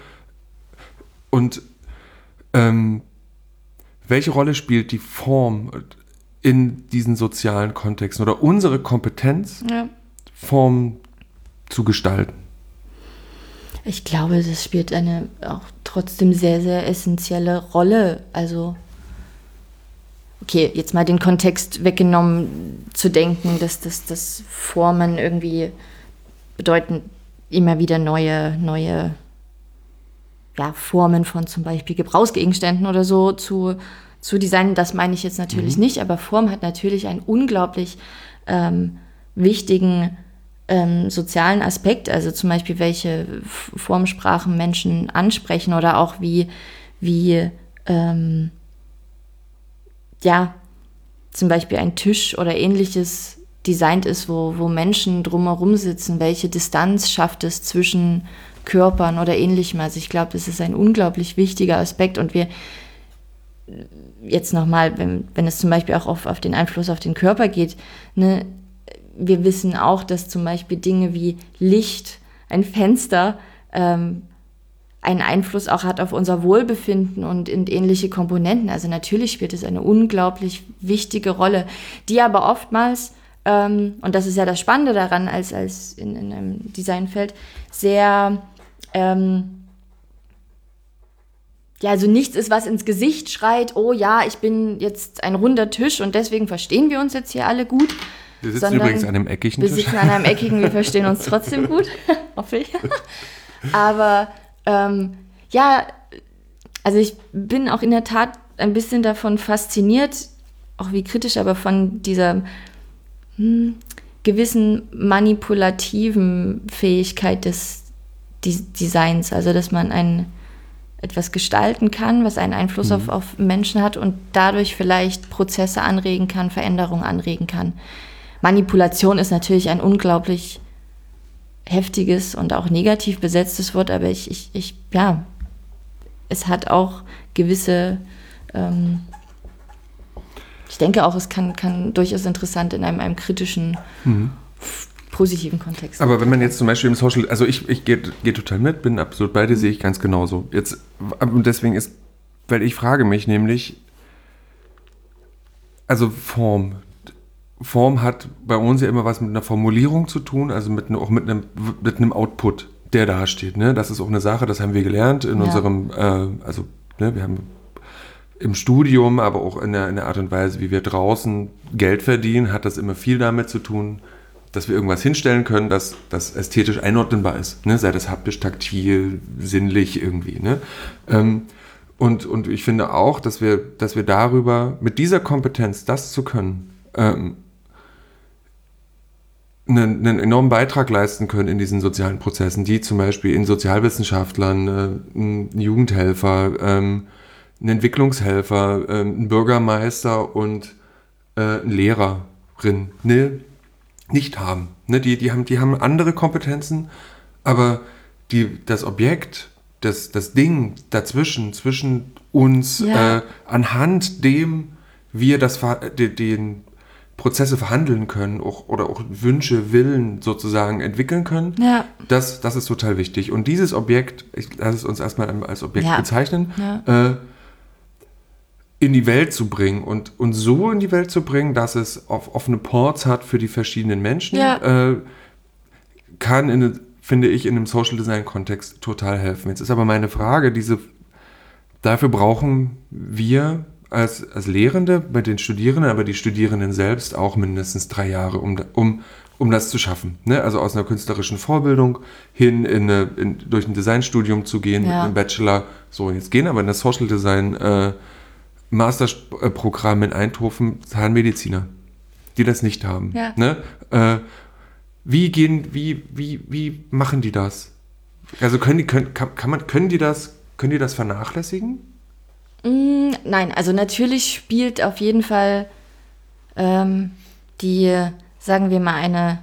Und ähm, welche Rolle spielt die Form in diesen sozialen Kontexten oder unsere Kompetenz, ja. Form zu gestalten? Ich glaube, das spielt eine auch trotzdem sehr, sehr essentielle Rolle. Also okay, jetzt mal den Kontext weggenommen, zu denken, dass das dass Formen irgendwie bedeuten, immer wieder neue, neue ja, Formen von zum Beispiel Gebrauchsgegenständen oder so zu, zu designen. Das meine ich jetzt natürlich mhm. nicht, aber Form hat natürlich einen unglaublich ähm, wichtigen ähm, sozialen Aspekt, also zum Beispiel, welche Formsprachen Menschen ansprechen oder auch wie, wie ähm, ja, zum Beispiel ein Tisch oder ähnliches designt ist, wo, wo Menschen drumherum sitzen, welche Distanz schafft es zwischen Körpern oder ähnlichem. Also ich glaube, das ist ein unglaublich wichtiger Aspekt und wir jetzt nochmal, wenn, wenn es zum Beispiel auch auf, auf den Einfluss auf den Körper geht, ne, wir wissen auch, dass zum Beispiel Dinge wie Licht, ein Fenster, ähm, einen Einfluss auch hat auf unser Wohlbefinden und in ähnliche Komponenten. Also natürlich spielt es eine unglaublich wichtige Rolle, die aber oftmals, ähm, und das ist ja das Spannende daran, als, als in, in einem Designfeld, sehr, ähm, ja, also nichts ist, was ins Gesicht schreit, oh ja, ich bin jetzt ein runder Tisch und deswegen verstehen wir uns jetzt hier alle gut. Wir sitzen übrigens an einem eckigen wir Tisch. Wir sitzen an einem eckigen, wir verstehen uns trotzdem gut, hoffe ich. Aber Ähm, ja, also ich bin auch in der Tat ein bisschen davon fasziniert, auch wie kritisch, aber von dieser hm, gewissen manipulativen Fähigkeit des Des- Designs, also dass man ein, etwas gestalten kann, was einen Einfluss mhm. auf, auf Menschen hat und dadurch vielleicht Prozesse anregen kann, Veränderungen anregen kann. Manipulation ist natürlich ein unglaublich heftiges und auch negativ besetztes Wort, aber ich, ich, ich ja, es hat auch gewisse, ähm, ich denke auch, es kann, kann durchaus interessant in einem, einem kritischen, mhm. positiven Kontext. Aber wenn man jetzt zum Beispiel im Social, also ich, ich gehe geh total mit, bin absolut bei dir, sehe ich ganz genauso. Jetzt, und deswegen ist, weil ich frage mich nämlich, also Form, Form hat bei uns ja immer was mit einer Formulierung zu tun, also mit, auch mit einem, mit einem Output, der da steht. Ne? Das ist auch eine Sache, das haben wir gelernt in ja. unserem, äh, also ne, wir haben im Studium, aber auch in der, in der Art und Weise, wie wir draußen Geld verdienen, hat das immer viel damit zu tun, dass wir irgendwas hinstellen können, das, das ästhetisch einordnenbar ist. Ne? Sei das haptisch, taktil, sinnlich irgendwie. Ne? Ähm, und, und ich finde auch, dass wir, dass wir darüber, mit dieser Kompetenz, das zu können, ähm, einen, einen enormen Beitrag leisten können in diesen sozialen Prozessen, die zum Beispiel in Sozialwissenschaftlern, äh, ein Jugendhelfer, ähm, ein Entwicklungshelfer, äh, ein Bürgermeister und äh, eine Lehrerin ne, nicht haben. Ne, die, die haben. Die haben andere Kompetenzen, aber die, das Objekt, das, das Ding dazwischen, zwischen uns, ja. äh, anhand dem wir das, den, den Prozesse verhandeln können auch, oder auch Wünsche, Willen sozusagen entwickeln können, ja. das, das ist total wichtig. Und dieses Objekt, ich lasse es uns erstmal als Objekt ja. bezeichnen, ja. Äh, in die Welt zu bringen und, und so in die Welt zu bringen, dass es auf, offene Ports hat für die verschiedenen Menschen, ja. äh, kann, in, finde ich, in einem Social Design Kontext total helfen. Jetzt ist aber meine Frage, diese, dafür brauchen wir Als, als Lehrende, bei den Studierenden, aber die Studierenden selbst auch mindestens drei Jahre, um, um, um das zu schaffen. Ne? Also aus einer künstlerischen Vorbildung hin in eine, in, durch ein Designstudium zu gehen, ja. mit einem Bachelor, so jetzt gehen, aber in das Social Design äh, Masterprogramm in Eindhoven, Zahnmediziner, die das nicht haben. Ja. Ne? Äh, wie gehen, wie, wie, wie machen die das? Also können die, können, kann, kann man, können die das, können die das vernachlässigen? Mm, nein, also natürlich spielt auf jeden Fall ähm, die, sagen wir mal, eine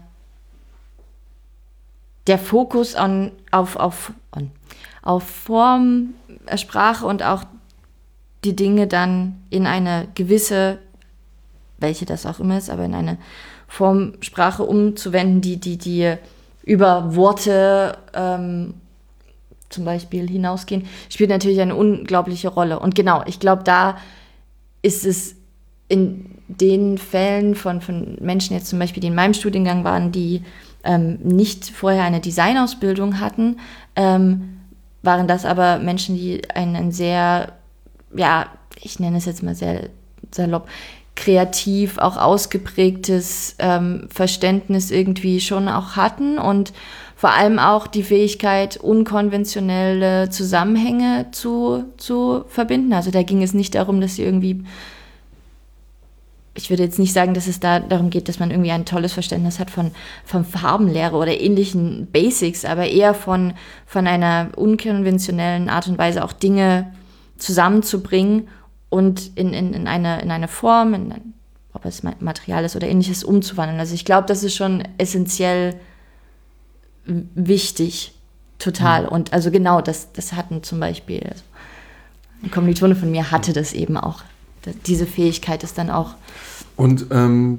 der Fokus on, auf, auf, on, auf Form, Sprache und auch die Dinge dann in eine gewisse, welche das auch immer ist, aber in eine Form, Sprache umzuwenden, die, die, die über Worte ähm, zum Beispiel hinausgehen, spielt natürlich eine unglaubliche Rolle. Und genau, ich glaube, da ist es in den Fällen von, von Menschen jetzt zum Beispiel, die in meinem Studiengang waren, die ähm, nicht vorher eine Designausbildung hatten, ähm, waren das aber Menschen, die einen sehr, ja, ich nenne es jetzt mal sehr salopp, kreativ, auch ausgeprägtes ähm, Verständnis irgendwie schon auch hatten und vor allem auch die Fähigkeit, unkonventionelle Zusammenhänge zu, zu verbinden. Also da ging es nicht darum, dass sie irgendwie, ich würde jetzt nicht sagen, dass es da darum geht, dass man irgendwie ein tolles Verständnis hat von, von Farbenlehre oder ähnlichen Basics, aber eher von, von einer unkonventionellen Art und Weise auch Dinge zusammenzubringen und in, in, in, eine, in eine Form, in ein, ob es Material ist oder ähnliches, umzuwandeln. Also ich glaube, das ist schon essentiell wichtig, total. Mhm. Und also genau, das, das hatten zum Beispiel, also ein Kommilitone von mir hatte das eben auch. Diese Fähigkeit ist dann auch. Und ähm,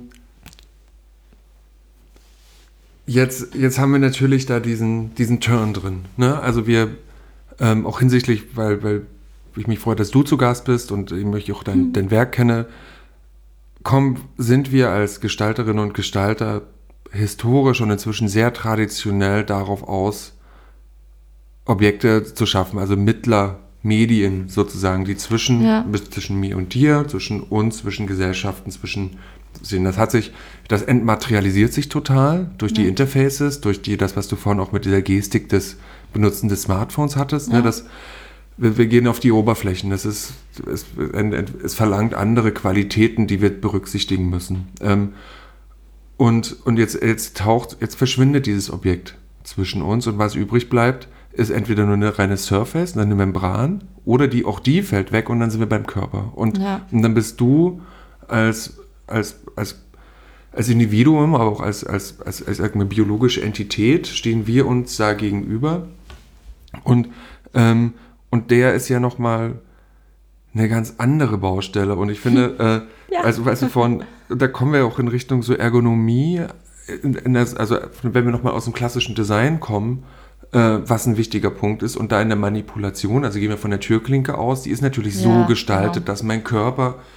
jetzt, jetzt haben wir natürlich da diesen, diesen Turn drin. Ne? Also wir, ähm, auch hinsichtlich, weil, weil ich mich freue, dass du zu Gast bist und ich möchte auch dein, mhm. dein Werk kenne, kommen, sind wir als Gestalterinnen und Gestalter historisch und inzwischen sehr traditionell darauf aus, Objekte zu schaffen, also Mittlermedien sozusagen, die zwischen, ja. zwischen mir und dir, zwischen uns, zwischen Gesellschaften, zwischen sehen. Das hat sich, das entmaterialisiert sich total durch ja. die Interfaces, durch die, das, was du vorhin auch mit dieser Gestik des Benutzen des Smartphones hattest, ja. ne, das wir, wir gehen auf die Oberflächen. Das ist, es, es verlangt andere Qualitäten, die wir berücksichtigen müssen. Ähm, Und, und jetzt, jetzt taucht, jetzt verschwindet dieses Objekt zwischen uns und was übrig bleibt, ist entweder nur eine reine Surface, eine Membran, oder die, auch die fällt weg und dann sind wir beim Körper. Und, ja. und dann bist du als, als, als, als Individuum, aber auch als, als, als, als eine biologische Entität, stehen wir uns da gegenüber. Und, ähm, und der ist ja nochmal eine ganz andere Baustelle. Und ich finde, äh, ja. also, also von, da kommen wir auch in Richtung so Ergonomie, in, in das, also wenn wir nochmal aus dem klassischen Design kommen, äh, was ein wichtiger Punkt ist, und da in der Manipulation, also gehen wir von der Türklinke aus, die ist natürlich ja, so gestaltet, genau. dass mein Körper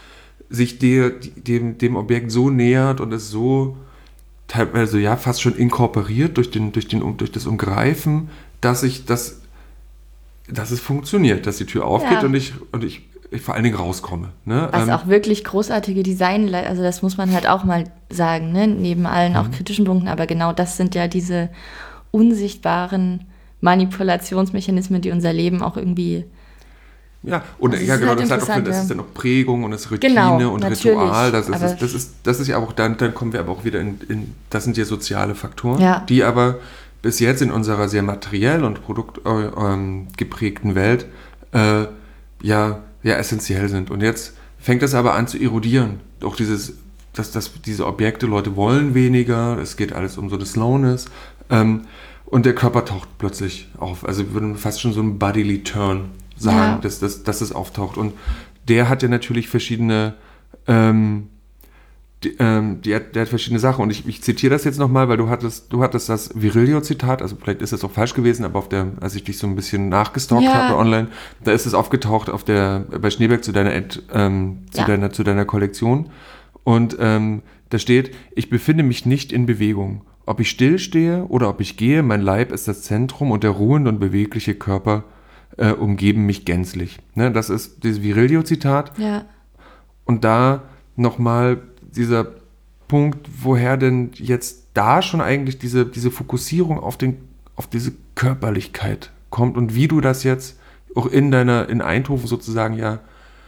sich der, dem, dem Objekt so nähert und es so teilweise ja fast schon inkorporiert durch, den, durch, den, durch das Umgreifen, dass ich das, dass es funktioniert, dass die Tür aufgeht ja. und ich, und ich, ich vor allen Dingen rauskomme. Ne? Was ähm, auch wirklich großartige Design, also das muss man halt auch mal sagen, ne? Neben allen auch kritischen Punkten, aber genau das sind ja diese unsichtbaren Manipulationsmechanismen, die unser Leben auch irgendwie... Ja, und also ja, genau, halt das, hat auch, das ja. ist dann auch Prägung und das ist Routine genau, und natürlich, Ritual. Das ist, das ist, das ist ja auch, dann, dann kommen wir aber auch wieder in, in das sind ja soziale Faktoren, ja. die aber bis jetzt in unserer sehr materiell und produktgeprägten äh, Welt äh, ja, ja essentiell sind. Und jetzt fängt das aber an zu erodieren. Auch dieses, dass, dass diese Objekte, Leute wollen weniger, es geht alles um so eine Slowness. Ähm, und der Körper taucht plötzlich auf. Also wir würden fast schon so einen Bodily Turn sagen, ja. dass, dass, dass es auftaucht. Und der hat ja natürlich verschiedene, ähm, die, ähm, die hat, der hat verschiedene Sachen. Und ich, ich zitiere das jetzt nochmal, weil du hattest, du hattest das Virilio-Zitat, also vielleicht ist das auch falsch gewesen, aber auf der, als ich dich so ein bisschen nachgestalkt ja. habe online, da ist es aufgetaucht auf der, bei Schneeberg zu deiner, Ad, ähm, zu, ja. deiner, zu deiner Kollektion. Und ähm, da steht, ich befinde mich nicht in Bewegung. Ob ich stillstehe oder ob ich gehe, mein Leib ist das Zentrum und der ruhende und bewegliche Körper äh, umgeben mich gänzlich. Ne, das ist dieses Virilio-Zitat. Ja. Und da nochmal dieser Punkt, woher denn jetzt da schon eigentlich diese, diese Fokussierung auf, den, auf diese Körperlichkeit kommt und wie du das jetzt auch in deiner, in Eindhoven sozusagen ja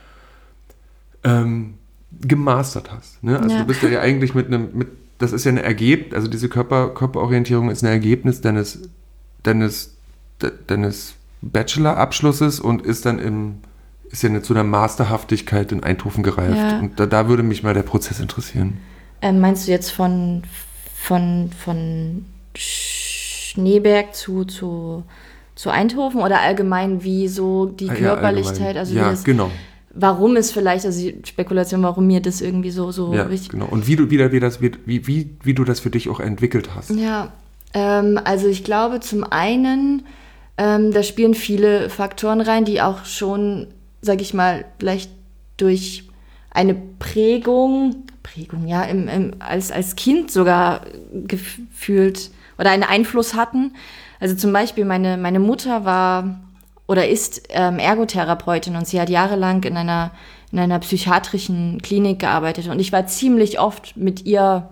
ähm, gemastert hast. Ne? Also ja. du bist ja eigentlich mit einem, mit, das ist ja ein Ergebnis, also diese Körper, Körperorientierung ist ein Ergebnis deines, deines, de, deines Bachelor-Abschlusses und ist dann im, ist ja eine, zu einer Masterhaftigkeit in Eindhoven gereift. Ja. Und da, da würde mich mal der Prozess interessieren. Ähm, meinst du jetzt von, von, von Schneeberg zu, zu, zu Eindhoven oder allgemein wie so die ah, Körperlichkeit? Ja, also ja das, genau. Warum es vielleicht, also die Spekulation, warum mir das irgendwie so, so ja, wichtig... genau. Und wie du, wie, wie, das, wie, wie, wie du das für dich auch entwickelt hast. Ja, ähm, also ich glaube zum einen, ähm, da spielen viele Faktoren rein, die auch schon, sag ich mal, vielleicht durch eine Prägung, Prägung, ja, im, im, als, als Kind sogar gefühlt oder einen Einfluss hatten. Also zum Beispiel meine, meine Mutter war... oder ist ähm, Ergotherapeutin und sie hat jahrelang in einer, in einer psychiatrischen Klinik gearbeitet und ich war ziemlich oft mit ihr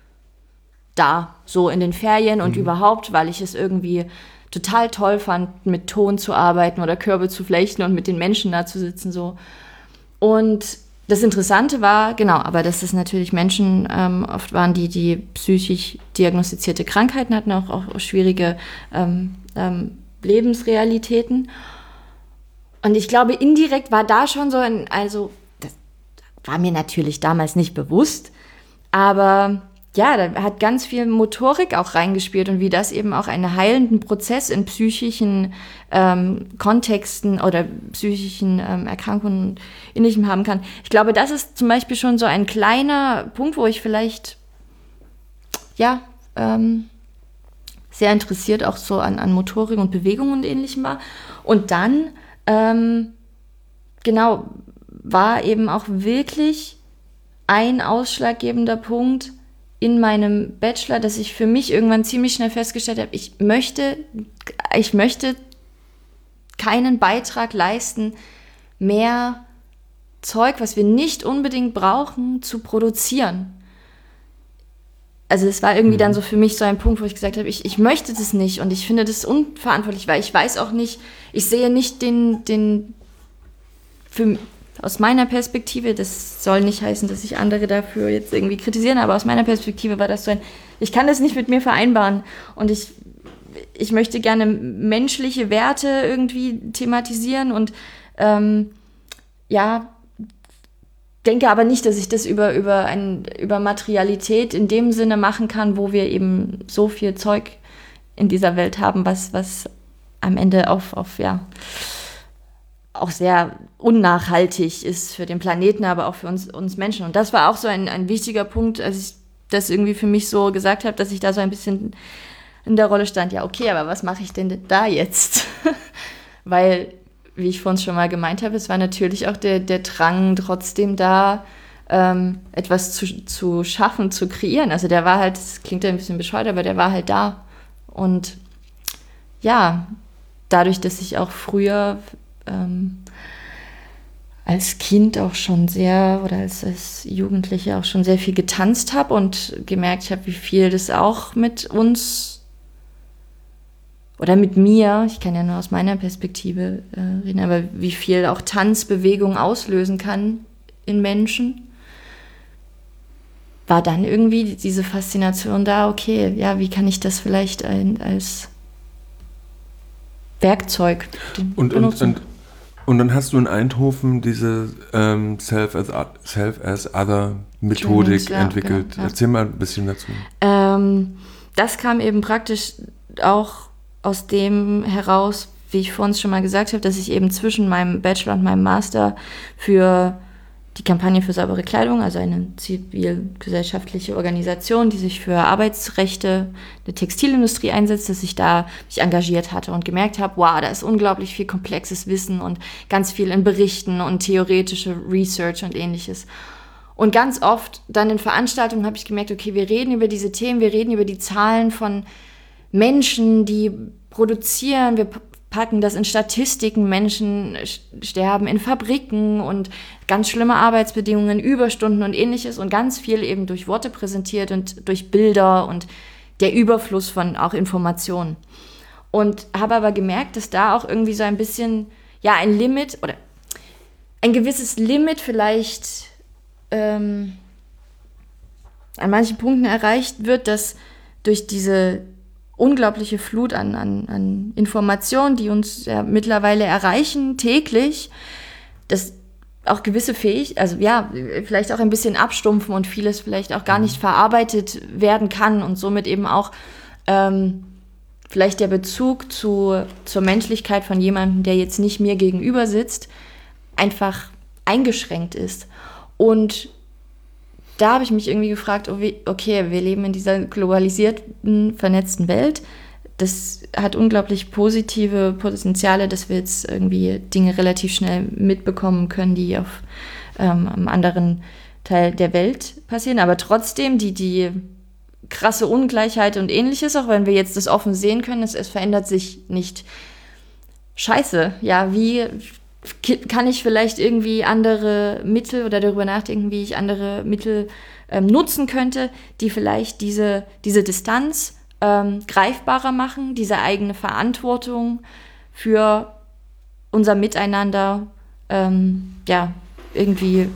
da, so in den Ferien und mhm. überhaupt, weil ich es irgendwie total toll fand, mit Ton zu arbeiten oder Körbe zu flechten und mit den Menschen da zu sitzen, so. Und das Interessante war, genau, aber dass es natürlich Menschen ähm, oft waren, die, die psychisch diagnostizierte Krankheiten hatten, auch, auch schwierige ähm, ähm, Lebensrealitäten. Und ich glaube, indirekt war da schon so ein, also das war mir natürlich damals nicht bewusst, aber ja, da hat ganz viel Motorik auch reingespielt und wie das eben auch einen heilenden Prozess in psychischen ähm, Kontexten oder psychischen ähm, Erkrankungen und Ähnlichem haben kann. Ich glaube, das ist zum Beispiel schon so ein kleiner Punkt, wo ich vielleicht, ja, ähm, sehr interessiert auch so an, an Motorik und Bewegung und Ähnlichem war. Und dann, ähm, genau, war eben auch wirklich ein ausschlaggebender Punkt in meinem Bachelor, dass ich für mich irgendwann ziemlich schnell festgestellt habe, ich möchte, ich möchte keinen Beitrag leisten, mehr Zeug, was wir nicht unbedingt brauchen, zu produzieren. Also es war irgendwie dann so für mich so ein Punkt, wo ich gesagt habe, ich, ich möchte das nicht und ich finde das unverantwortlich, weil ich weiß auch nicht, ich sehe nicht den, den für, aus meiner Perspektive, das soll nicht heißen, dass ich andere dafür jetzt irgendwie kritisieren, aber aus meiner Perspektive war das so ein, ich kann das nicht mit mir vereinbaren und ich, ich möchte gerne menschliche Werte irgendwie thematisieren und ähm, ja, denke aber nicht, dass ich das über, über, ein, über Materialität in dem Sinne machen kann, wo wir eben so viel Zeug in dieser Welt haben, was, was am Ende auf, auf ja, auch sehr unnachhaltig ist für den Planeten, aber auch für uns, uns Menschen. Und das war auch so ein, ein wichtiger Punkt, als ich das irgendwie für mich so gesagt habe, dass ich da so ein bisschen in der Rolle stand, ja okay, aber was mache ich denn da jetzt? Weil, wie ich vorhin schon mal gemeint habe, es war natürlich auch der, der Drang trotzdem da, ähm, etwas zu, zu schaffen, zu kreieren. Also der war halt, das klingt ja ein bisschen bescheuert, aber der war halt da. Und ja, dadurch, dass ich auch früher ähm, als Kind auch schon sehr oder als, als Jugendliche auch schon sehr viel getanzt habe und gemerkt habe, wie viel das auch mit uns oder mit mir, ich kann ja nur aus meiner Perspektive äh, reden, aber wie viel auch Tanzbewegung auslösen kann in Menschen, war dann irgendwie diese Faszination da, okay, ja, wie kann ich das vielleicht ein, als Werkzeug und, benutzen? Und, und Und dann hast du in Eindhoven diese ähm, Self-as-Other-Methodik Trainings, ja, entwickelt. genau, ja. Erzähl mal ein bisschen dazu. Ähm, das kam eben praktisch auch aus dem heraus, wie ich vorhin schon mal gesagt habe, dass ich eben zwischen meinem Bachelor und meinem Master für die Kampagne für saubere Kleidung, also eine zivilgesellschaftliche Organisation, die sich für Arbeitsrechte der Textilindustrie einsetzt, dass ich da mich engagiert hatte und gemerkt habe, wow, da ist unglaublich viel komplexes Wissen und ganz viel in Berichten und theoretische Research und ähnliches. Und ganz oft dann in Veranstaltungen habe ich gemerkt, okay, wir reden über diese Themen, wir reden über die Zahlen von Menschen, die produzieren, wir packen das in Statistiken, Menschen sterben in Fabriken und ganz schlimme Arbeitsbedingungen, Überstunden und ähnliches und ganz viel eben durch Worte präsentiert und durch Bilder und der Überfluss von auch Informationen. Und habe aber gemerkt, dass da auch irgendwie so ein bisschen, ja, ein Limit oder ein gewisses Limit vielleicht ähm, an manchen Punkten erreicht wird, dass durch diese unglaubliche Flut an, an, an Informationen, die uns ja mittlerweile erreichen, täglich, dass auch gewisse Fähigkeiten, also ja, vielleicht auch ein bisschen abstumpfen und vieles vielleicht auch gar nicht verarbeitet werden kann und somit eben auch ähm, vielleicht der Bezug zu, zur Menschlichkeit von jemandem, der jetzt nicht mir gegenüber sitzt, einfach eingeschränkt ist. Und da habe ich mich irgendwie gefragt, okay, wir leben in dieser globalisierten, vernetzten Welt. Das hat unglaublich positive Potenziale, dass wir jetzt irgendwie Dinge relativ schnell mitbekommen können, die auf ähm, einem anderen Teil der Welt passieren. Aber trotzdem, die, die krasse Ungleichheit und Ähnliches, auch wenn wir jetzt das offen sehen können, es, es verändert sich nicht. Scheiße, ja, wie kann ich vielleicht irgendwie andere Mittel oder darüber nachdenken, wie ich andere Mittel ähm, nutzen könnte, die vielleicht diese, diese Distanz ähm, greifbarer machen, diese eigene Verantwortung für unser Miteinander ähm, ja, irgendwie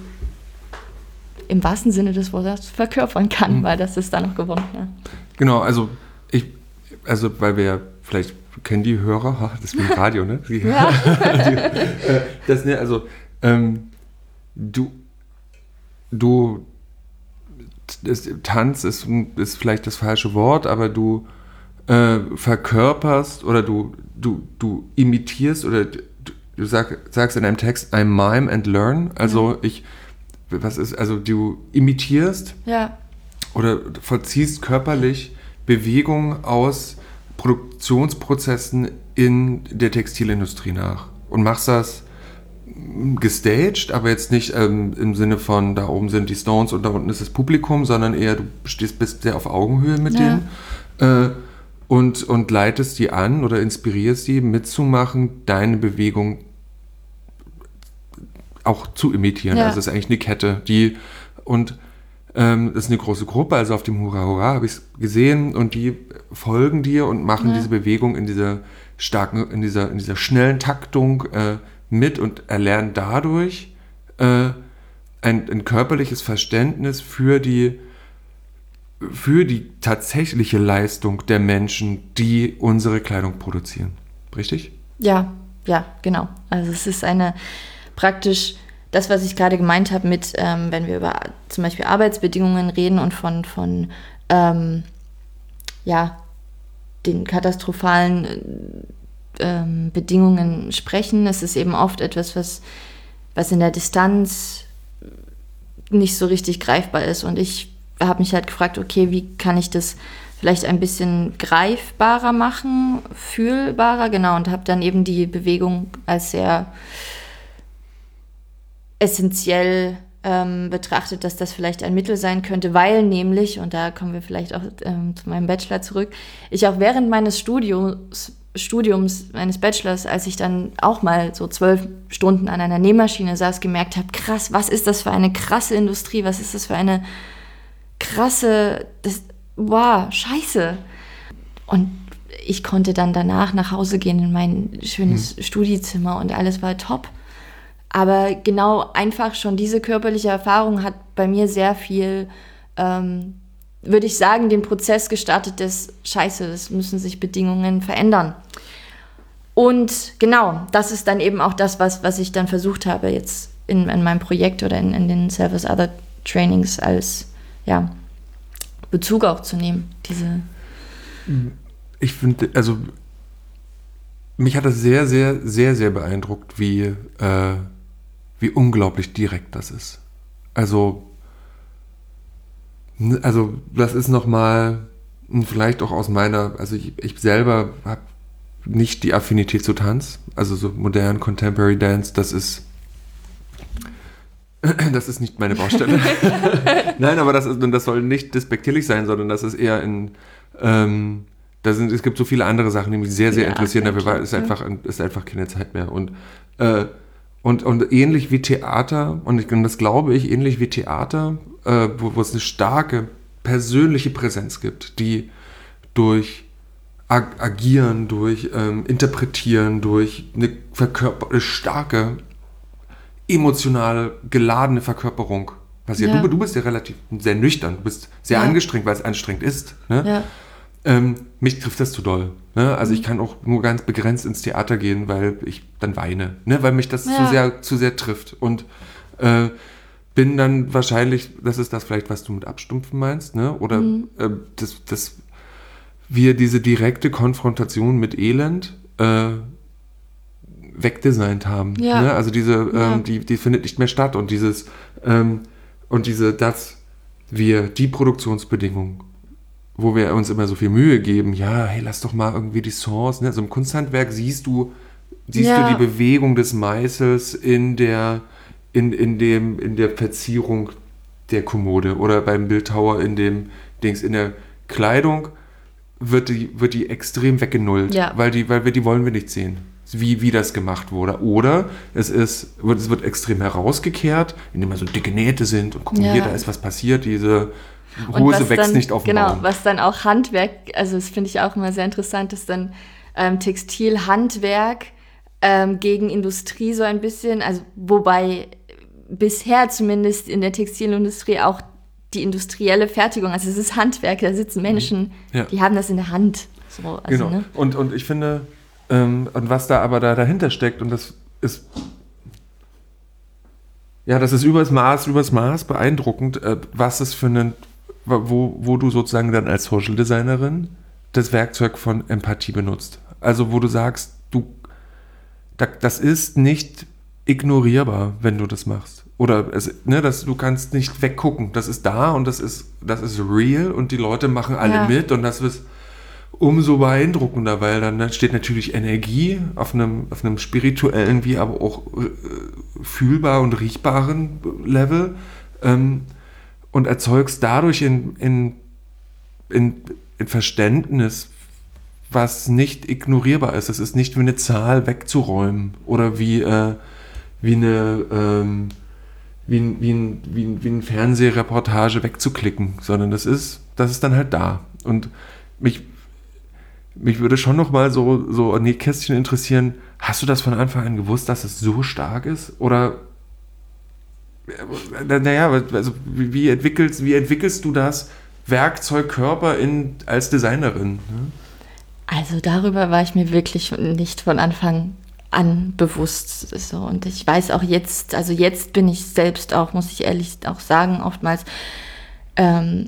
im wahrsten Sinne des Wortes verkörpern kann, mhm. weil das ist da noch gewonnen. Ja. Genau, also ich, also weil wir ja vielleicht kennen die Hörer, das ist wie im Radio, ne? Ja. Das, ne, also, ähm, du, du, das, Tanz ist, ist vielleicht das falsche Wort, aber du äh, verkörperst oder du, du, du imitierst oder du, du sag, sagst in einem Text, I mime and learn, also ja. ich, was ist, also du imitierst ja. oder vollziehst körperlich Bewegungen aus Produktionsprozessen in der Textilindustrie nach und machst das gestaged, aber jetzt nicht ähm, im Sinne von, da oben sind die Stones und da unten ist das Publikum, sondern eher, du stehst, bist sehr auf Augenhöhe mit ja. denen äh, und, und leitest die an oder inspirierst die mitzumachen, deine Bewegung auch zu imitieren. Ja. Also das ist eigentlich eine Kette, die und Ähm, das ist eine große Gruppe, also auf dem Hurra Hurra habe ich es gesehen und die folgen dir und machen ja. diese Bewegung in dieser starken, in dieser, in dieser schnellen Taktung äh, mit und erlernen dadurch äh, ein, ein körperliches Verständnis für die, für die tatsächliche Leistung der Menschen, die unsere Kleidung produzieren. Richtig? Ja, ja, genau. Also es ist eine praktisch das, was ich gerade gemeint habe mit, ähm, wenn wir über zum Beispiel Arbeitsbedingungen reden und von, von ähm, ja, den katastrophalen ähm, Bedingungen sprechen, es ist eben oft etwas, was, was in der Distanz nicht so richtig greifbar ist. Und ich habe mich halt gefragt, okay, wie kann ich das vielleicht ein bisschen greifbarer machen, fühlbarer, genau, und habe dann eben die Bewegung als sehr essentiell ähm, betrachtet, dass das vielleicht ein Mittel sein könnte, weil nämlich, und da kommen wir vielleicht auch ähm, zu meinem Bachelor zurück, ich auch während meines Studiums, Studiums, meines Bachelors, als ich dann auch mal so zwölf Stunden an einer Nähmaschine saß, gemerkt habe, krass, was ist das für eine krasse Industrie, was ist das für eine krasse, das, wow, scheiße. Und ich konnte dann danach nach Hause gehen in mein schönes hm. Studiezimmer und alles war top. Aber genau einfach schon diese körperliche Erfahrung hat bei mir sehr viel, ähm, würde ich sagen, den Prozess gestartet des Scheiße, es müssen sich Bedingungen verändern. Und genau, das ist dann eben auch das, was, was ich dann versucht habe, jetzt in, in meinem Projekt oder in, in den Self as Other Trainings als ja, Bezug auch zu nehmen. Diese ich finde, also mich hat das sehr, sehr, sehr, sehr beeindruckt, wie, äh, wie unglaublich direkt das ist. Also, also das ist nochmal, vielleicht auch aus meiner, also ich, ich selber habe nicht die Affinität zu Tanz, also so modern, Contemporary Dance, das ist, das ist nicht meine Baustelle. Nein, aber das, ist, das soll nicht despektierlich sein, sondern das ist eher in, ähm, da sind, es gibt so viele andere Sachen, die mich sehr, sehr ja, interessieren, dafür ist einfach, ist einfach keine Zeit mehr. Und, äh, und, und ähnlich wie Theater, und, ich, und das glaube ich, ähnlich wie Theater, äh, wo, wo es eine starke persönliche Präsenz gibt, die durch ag- Agieren, durch ähm, Interpretieren, durch eine, Verkörper- eine starke, emotional geladene Verkörperung passiert. Ja. Du, du bist ja relativ sehr nüchtern, du bist sehr ja. angestrengt, weil es anstrengend ist. Ne? Ja. Ähm, mich trifft das zu doll. Ne? Also mhm. ich kann auch nur ganz begrenzt ins Theater gehen, weil ich dann weine, ne? Weil mich das ja. zu sehr, zu sehr trifft. Und äh, bin dann wahrscheinlich, das ist das vielleicht, was du mit Abstumpfen meinst, ne? Oder mhm. äh, dass das, wir diese direkte Konfrontation mit Elend äh, wegdesignt haben. Ja. Ne? Also diese, ähm, ja. die, die findet nicht mehr statt. Und dieses, ähm, und diese, dass wir die Produktionsbedingungen, wo wir uns immer so viel Mühe geben, ja, hey, lass doch mal irgendwie die Source, ne? Also im Kunsthandwerk siehst du, siehst ja. du die Bewegung des Meißels in der, in, in dem, in der Verzierung der Kommode oder beim Bildhauer in dem Dings, in der Kleidung wird die, wird die extrem weggenullt, ja. weil die, weil wir die wollen wir nicht sehen, wie, wie das gemacht wurde. Oder es ist, es wird extrem herausgekehrt, indem da so dicke Nähte sind und gucken, ja. hier, da ist was passiert, diese Hose wächst dann, nicht auf dem Genau, Baum. Was dann auch Handwerk, also das finde ich auch immer sehr interessant, dass dann ähm, Textilhandwerk ähm, gegen Industrie so ein bisschen, also wobei bisher zumindest in der Textilindustrie auch die industrielle Fertigung, also es ist Handwerk, da sitzen Menschen, ja. die haben das in der Hand. So, also, genau, ne? und, und ich finde, ähm, und was da aber da dahinter steckt, und das ist ja, das ist übers Maß, übers Maß beeindruckend, äh, was es für einen Wo, wo du sozusagen dann als Social Designerin das Werkzeug von Empathie benutzt. Also wo du sagst, du, das ist nicht ignorierbar, wenn du das machst. Oder es, ne, das, du kannst nicht weggucken. Das ist da und das ist, das ist real und die Leute machen alle ja. mit und das ist umso beeindruckender, weil dann, dann steht natürlich Energie auf einem, auf einem spirituellen, wie aber auch äh, fühlbar und riechbaren Level. Ähm, Und erzeugst dadurch in, in, in, in Verständnis, was nicht ignorierbar ist. Es ist nicht wie eine Zahl wegzuräumen oder wie, äh, wie eine ähm, wie, ein, wie, ein, wie, ein, wie eine Fernsehreportage wegzuklicken, sondern das ist, das ist dann halt da. Und mich, mich würde schon noch mal so, so ein Nähkästchen interessieren, hast du das von Anfang an gewusst, dass es so stark ist? Oder naja, also wie entwickelst, wie entwickelst du das Werkzeugkörper in, als Designerin? Ne? Also darüber war ich mir wirklich nicht von Anfang an bewusst. So. Und ich weiß auch jetzt, also jetzt bin ich selbst auch, muss ich ehrlich auch sagen, oftmals ähm,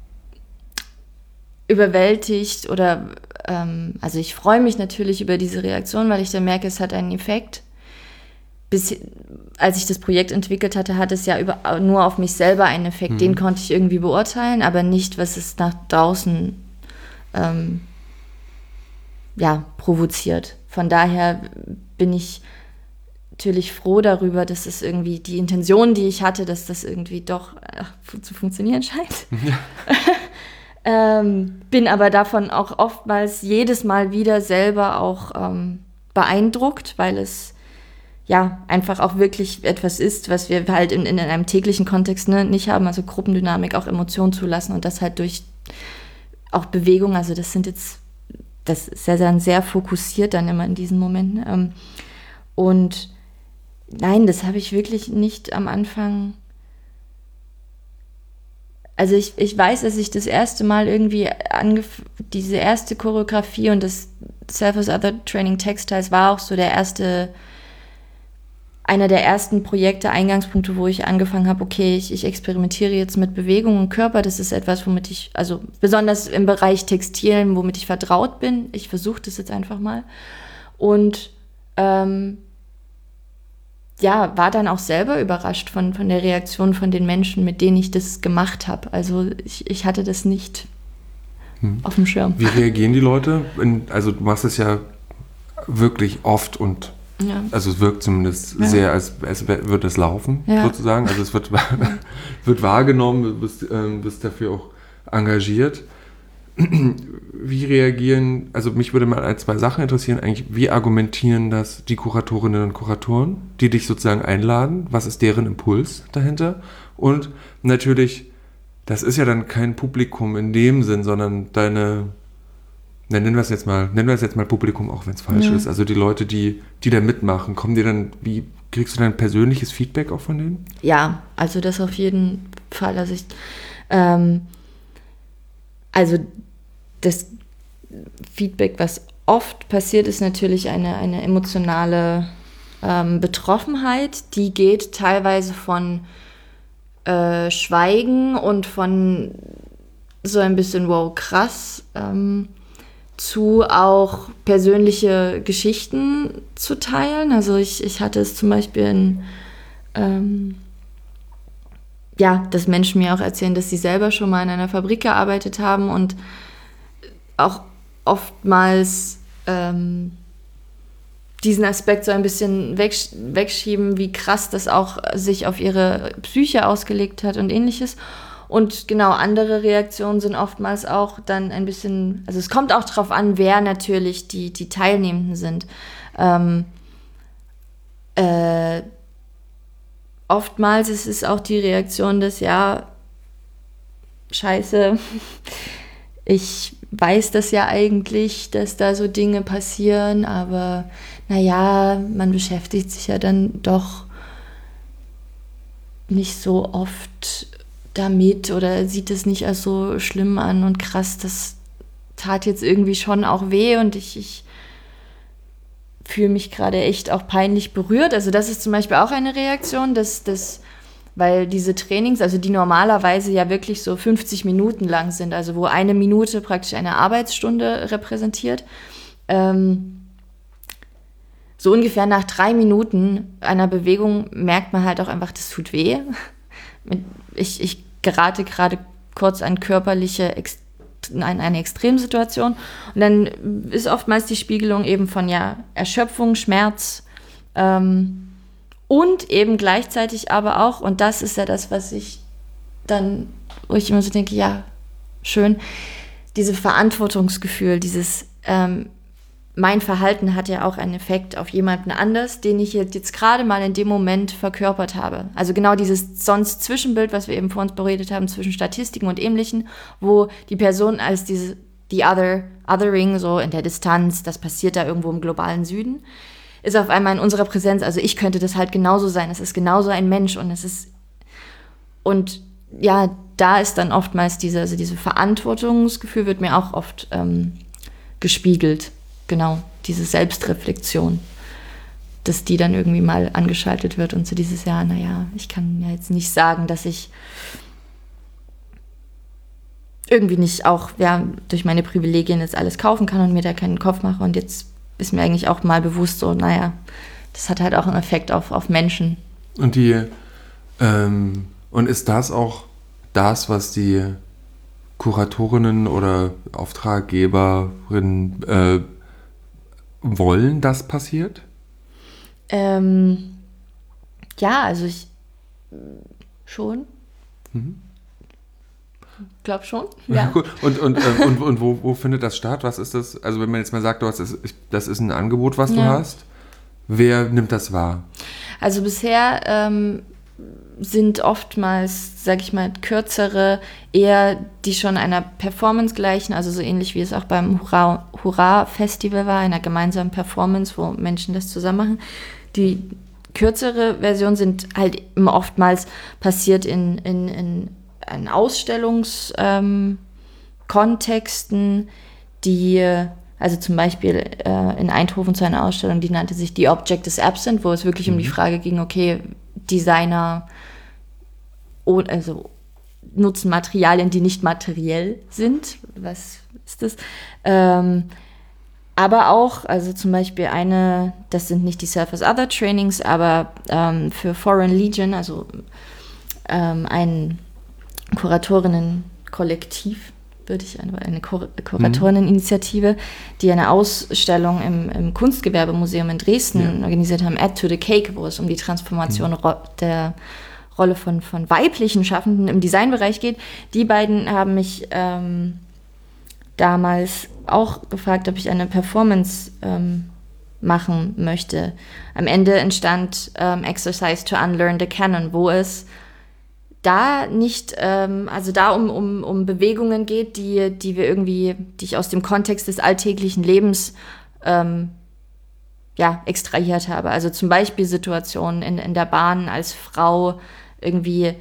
überwältigt oder ähm, also ich freue mich natürlich über diese Reaktion, weil ich dann merke, es hat einen Effekt. Bis, als ich das Projekt entwickelt hatte, hat es ja über, nur auf mich selber einen Effekt. Mhm. Den konnte ich irgendwie beurteilen, aber nicht, was es nach draußen ähm, ja, provoziert. Von daher bin ich natürlich froh darüber, dass es irgendwie die Intention, die ich hatte, dass das irgendwie doch ach, zu funktionieren scheint. Ja. ähm, bin aber davon auch oftmals jedes Mal wieder selber auch ähm, beeindruckt, weil es ja einfach auch wirklich etwas ist, was wir halt in, in einem täglichen Kontext ne, nicht haben, also Gruppendynamik, auch Emotionen zulassen und das halt durch auch Bewegung, also das sind jetzt, das ist ja dann sehr fokussiert dann immer in diesen Momenten. Ähm, und nein, das habe ich wirklich nicht am Anfang. Also ich, ich weiß, dass ich das erste Mal irgendwie angef- diese erste Choreografie und das Self as Other Training Textiles war auch so der erste, einer der ersten Projekte, Eingangspunkte, wo ich angefangen habe, okay, ich, ich experimentiere jetzt mit Bewegung und Körper. Das ist etwas, womit ich, also besonders im Bereich Textilien, womit ich vertraut bin. Ich versuche das jetzt einfach mal. Und ähm, ja, war dann auch selber überrascht von, von der Reaktion von den Menschen, mit denen ich das gemacht habe. Also ich, ich hatte das nicht hm. auf dem Schirm. Wie reagieren die Leute? Also du machst es ja wirklich oft und ja. Also es wirkt zumindest ja. sehr, als, als würde es laufen, ja. sozusagen. Also es wird, wird wahrgenommen, du bist, ähm, bist dafür auch engagiert. Wie reagieren, also mich würde mal ein, zwei Sachen interessieren, eigentlich, wie argumentieren das die Kuratorinnen und Kuratoren, die dich sozusagen einladen? Was ist deren Impuls dahinter? Und natürlich, das ist ja dann kein Publikum in dem Sinn, sondern deine, na, nennen wir es jetzt mal, nennen wir es jetzt mal Publikum, auch wenn es falsch ja. ist. Also die Leute, die, die da mitmachen, kommen dir dann, wie kriegst du dann persönliches Feedback auch von denen? Ja, also das auf jeden Fall. Also ich, ähm, also das Feedback, was oft passiert, ist natürlich eine, eine emotionale ähm, Betroffenheit. Die geht teilweise von äh, Schweigen und von so ein bisschen wow, krass, ähm, zu auch persönliche Geschichten zu teilen. Also ich, ich hatte es zum Beispiel in, ähm, ja, dass Menschen mir auch erzählen, dass sie selber schon mal in einer Fabrik gearbeitet haben und auch oftmals ähm, diesen Aspekt so ein bisschen wegsch- wegschieben, wie krass das auch sich auf ihre Psyche ausgelegt hat und ähnliches. Und genau, andere Reaktionen sind oftmals auch dann ein bisschen, also es kommt auch darauf an, wer natürlich die, die Teilnehmenden sind. Ähm, äh, oftmals ist es auch die Reaktion des, ja, scheiße, ich weiß das ja eigentlich, dass da so Dinge passieren, aber naja, man beschäftigt sich ja dann doch nicht so oft damit oder sieht es nicht als so schlimm an und krass, das tat jetzt irgendwie schon auch weh und ich, ich fühle mich gerade echt auch peinlich berührt. Also das ist zum Beispiel auch eine Reaktion, dass das, weil diese Trainings, also die normalerweise ja wirklich so fünfzig Minuten lang sind, also wo eine Minute praktisch eine Arbeitsstunde repräsentiert, ähm, so ungefähr nach drei Minuten einer Bewegung merkt man halt auch einfach, das tut weh. Ich, ich gerate gerade kurz an körperliche, in eine Extremsituation und dann ist oftmals die Spiegelung eben von ja Erschöpfung, Schmerz, ähm, und eben gleichzeitig aber auch, und das ist ja das, was ich dann, wo ich immer so denke, ja, schön, dieses Verantwortungsgefühl, dieses, ähm, mein Verhalten hat ja auch einen Effekt auf jemanden anders, den ich jetzt gerade mal in dem Moment verkörpert habe. Also genau dieses sonst Zwischenbild, was wir eben vor uns beredet haben, zwischen Statistiken und Ähnlichen, wo die Person als diese, die Other, Othering, so in der Distanz, das passiert da irgendwo im globalen Süden, ist auf einmal in unserer Präsenz, also ich könnte das halt genauso sein, es ist genauso ein Mensch und es ist, und ja, da ist dann oftmals diese, also diese Verantwortungsgefühl wird mir auch oft ähm, gespiegelt, genau, diese Selbstreflexion, dass die dann irgendwie mal angeschaltet wird und so dieses Jahr, naja, ich kann ja jetzt nicht sagen, dass ich irgendwie nicht auch ja, durch meine Privilegien jetzt alles kaufen kann und mir da keinen Kopf mache und jetzt ist mir eigentlich auch mal bewusst so, naja, das hat halt auch einen Effekt auf, auf Menschen. Und die, ähm, und ist das auch das, was die Kuratorinnen oder Auftraggeberinnen äh, wollen, dass passiert? Ähm, ja, also ich schon. Mhm. Glaub schon. Ja. Cool. Und, und, äh, und, und wo, wo findet das statt? Was ist das? Also wenn man jetzt mal sagt, du hast das, das ist ein Angebot, was ja. du hast, wer nimmt das wahr? Also bisher ähm, sind oftmals, sag ich mal, kürzere, eher die schon einer Performance gleichen, also so ähnlich wie es auch beim Hurra, Hurra Festival war, einer gemeinsamen Performance, wo Menschen das zusammen machen. Die kürzere Version sind halt immer oftmals passiert in, in, in, in Ausstellungskontexten, ähm, die, also zum Beispiel äh, in Eindhoven zu einer Ausstellung, die nannte sich The Object is Absent, wo es wirklich mhm. um die Frage ging, okay, Designer also nutzen Materialien, die nicht materiell sind. Was ist das? Ähm, aber auch, also zum Beispiel eine, das sind nicht die Self-as-Other Trainings, aber ähm, für Foreign Legion, also ähm, ein Kuratorinnen-Kollektiv, würde ich eine, eine Kur- Kuratorinnen-Initiative, die eine Ausstellung im, im Kunstgewerbemuseum in Dresden ja. organisiert haben, Add to the Cake, wo es um die Transformation mhm. ro- der Rolle von, von weiblichen Schaffenden im Designbereich geht. Die beiden haben mich ähm, damals auch gefragt, ob ich eine Performance ähm, machen möchte. Am Ende entstand ähm, Exercise to Unlearn the Canon, wo es da nicht, ähm, also da um, um, um Bewegungen geht, die, die wir irgendwie, die ich aus dem Kontext des alltäglichen Lebens ähm, ja, extrahiert habe. Also zum Beispiel Situationen in, in der Bahn als Frau, irgendwie,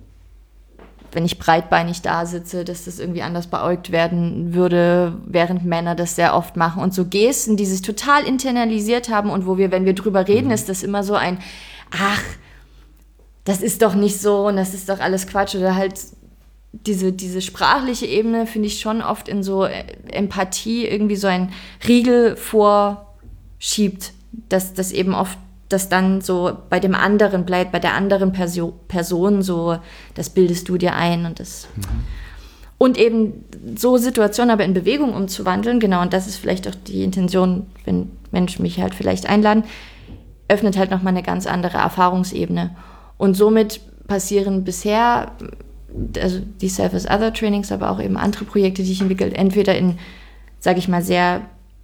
wenn ich breitbeinig da sitze, dass das irgendwie anders beäugt werden würde, während Männer das sehr oft machen. Und so Gesten, die sich total internalisiert haben und wo wir, wenn wir drüber reden, mhm. ist das immer so ein, ach, das ist doch nicht so und das ist doch alles Quatsch. Oder halt diese, diese sprachliche Ebene finde ich schon oft in so Empathie irgendwie so ein Riegel vorschiebt, dass das eben oft das dann so bei dem anderen bleibt, bei der anderen Perso- Person so, das bildest du dir ein und das mhm. und eben so Situationen aber in Bewegung umzuwandeln, genau, und das ist vielleicht auch die Intention, wenn Menschen mich halt vielleicht einladen, öffnet halt nochmal eine ganz andere Erfahrungsebene und somit passieren bisher, also die Self-as-Other-Trainings, aber auch eben andere Projekte, die ich entwickelt, entweder in, sage ich mal, sehr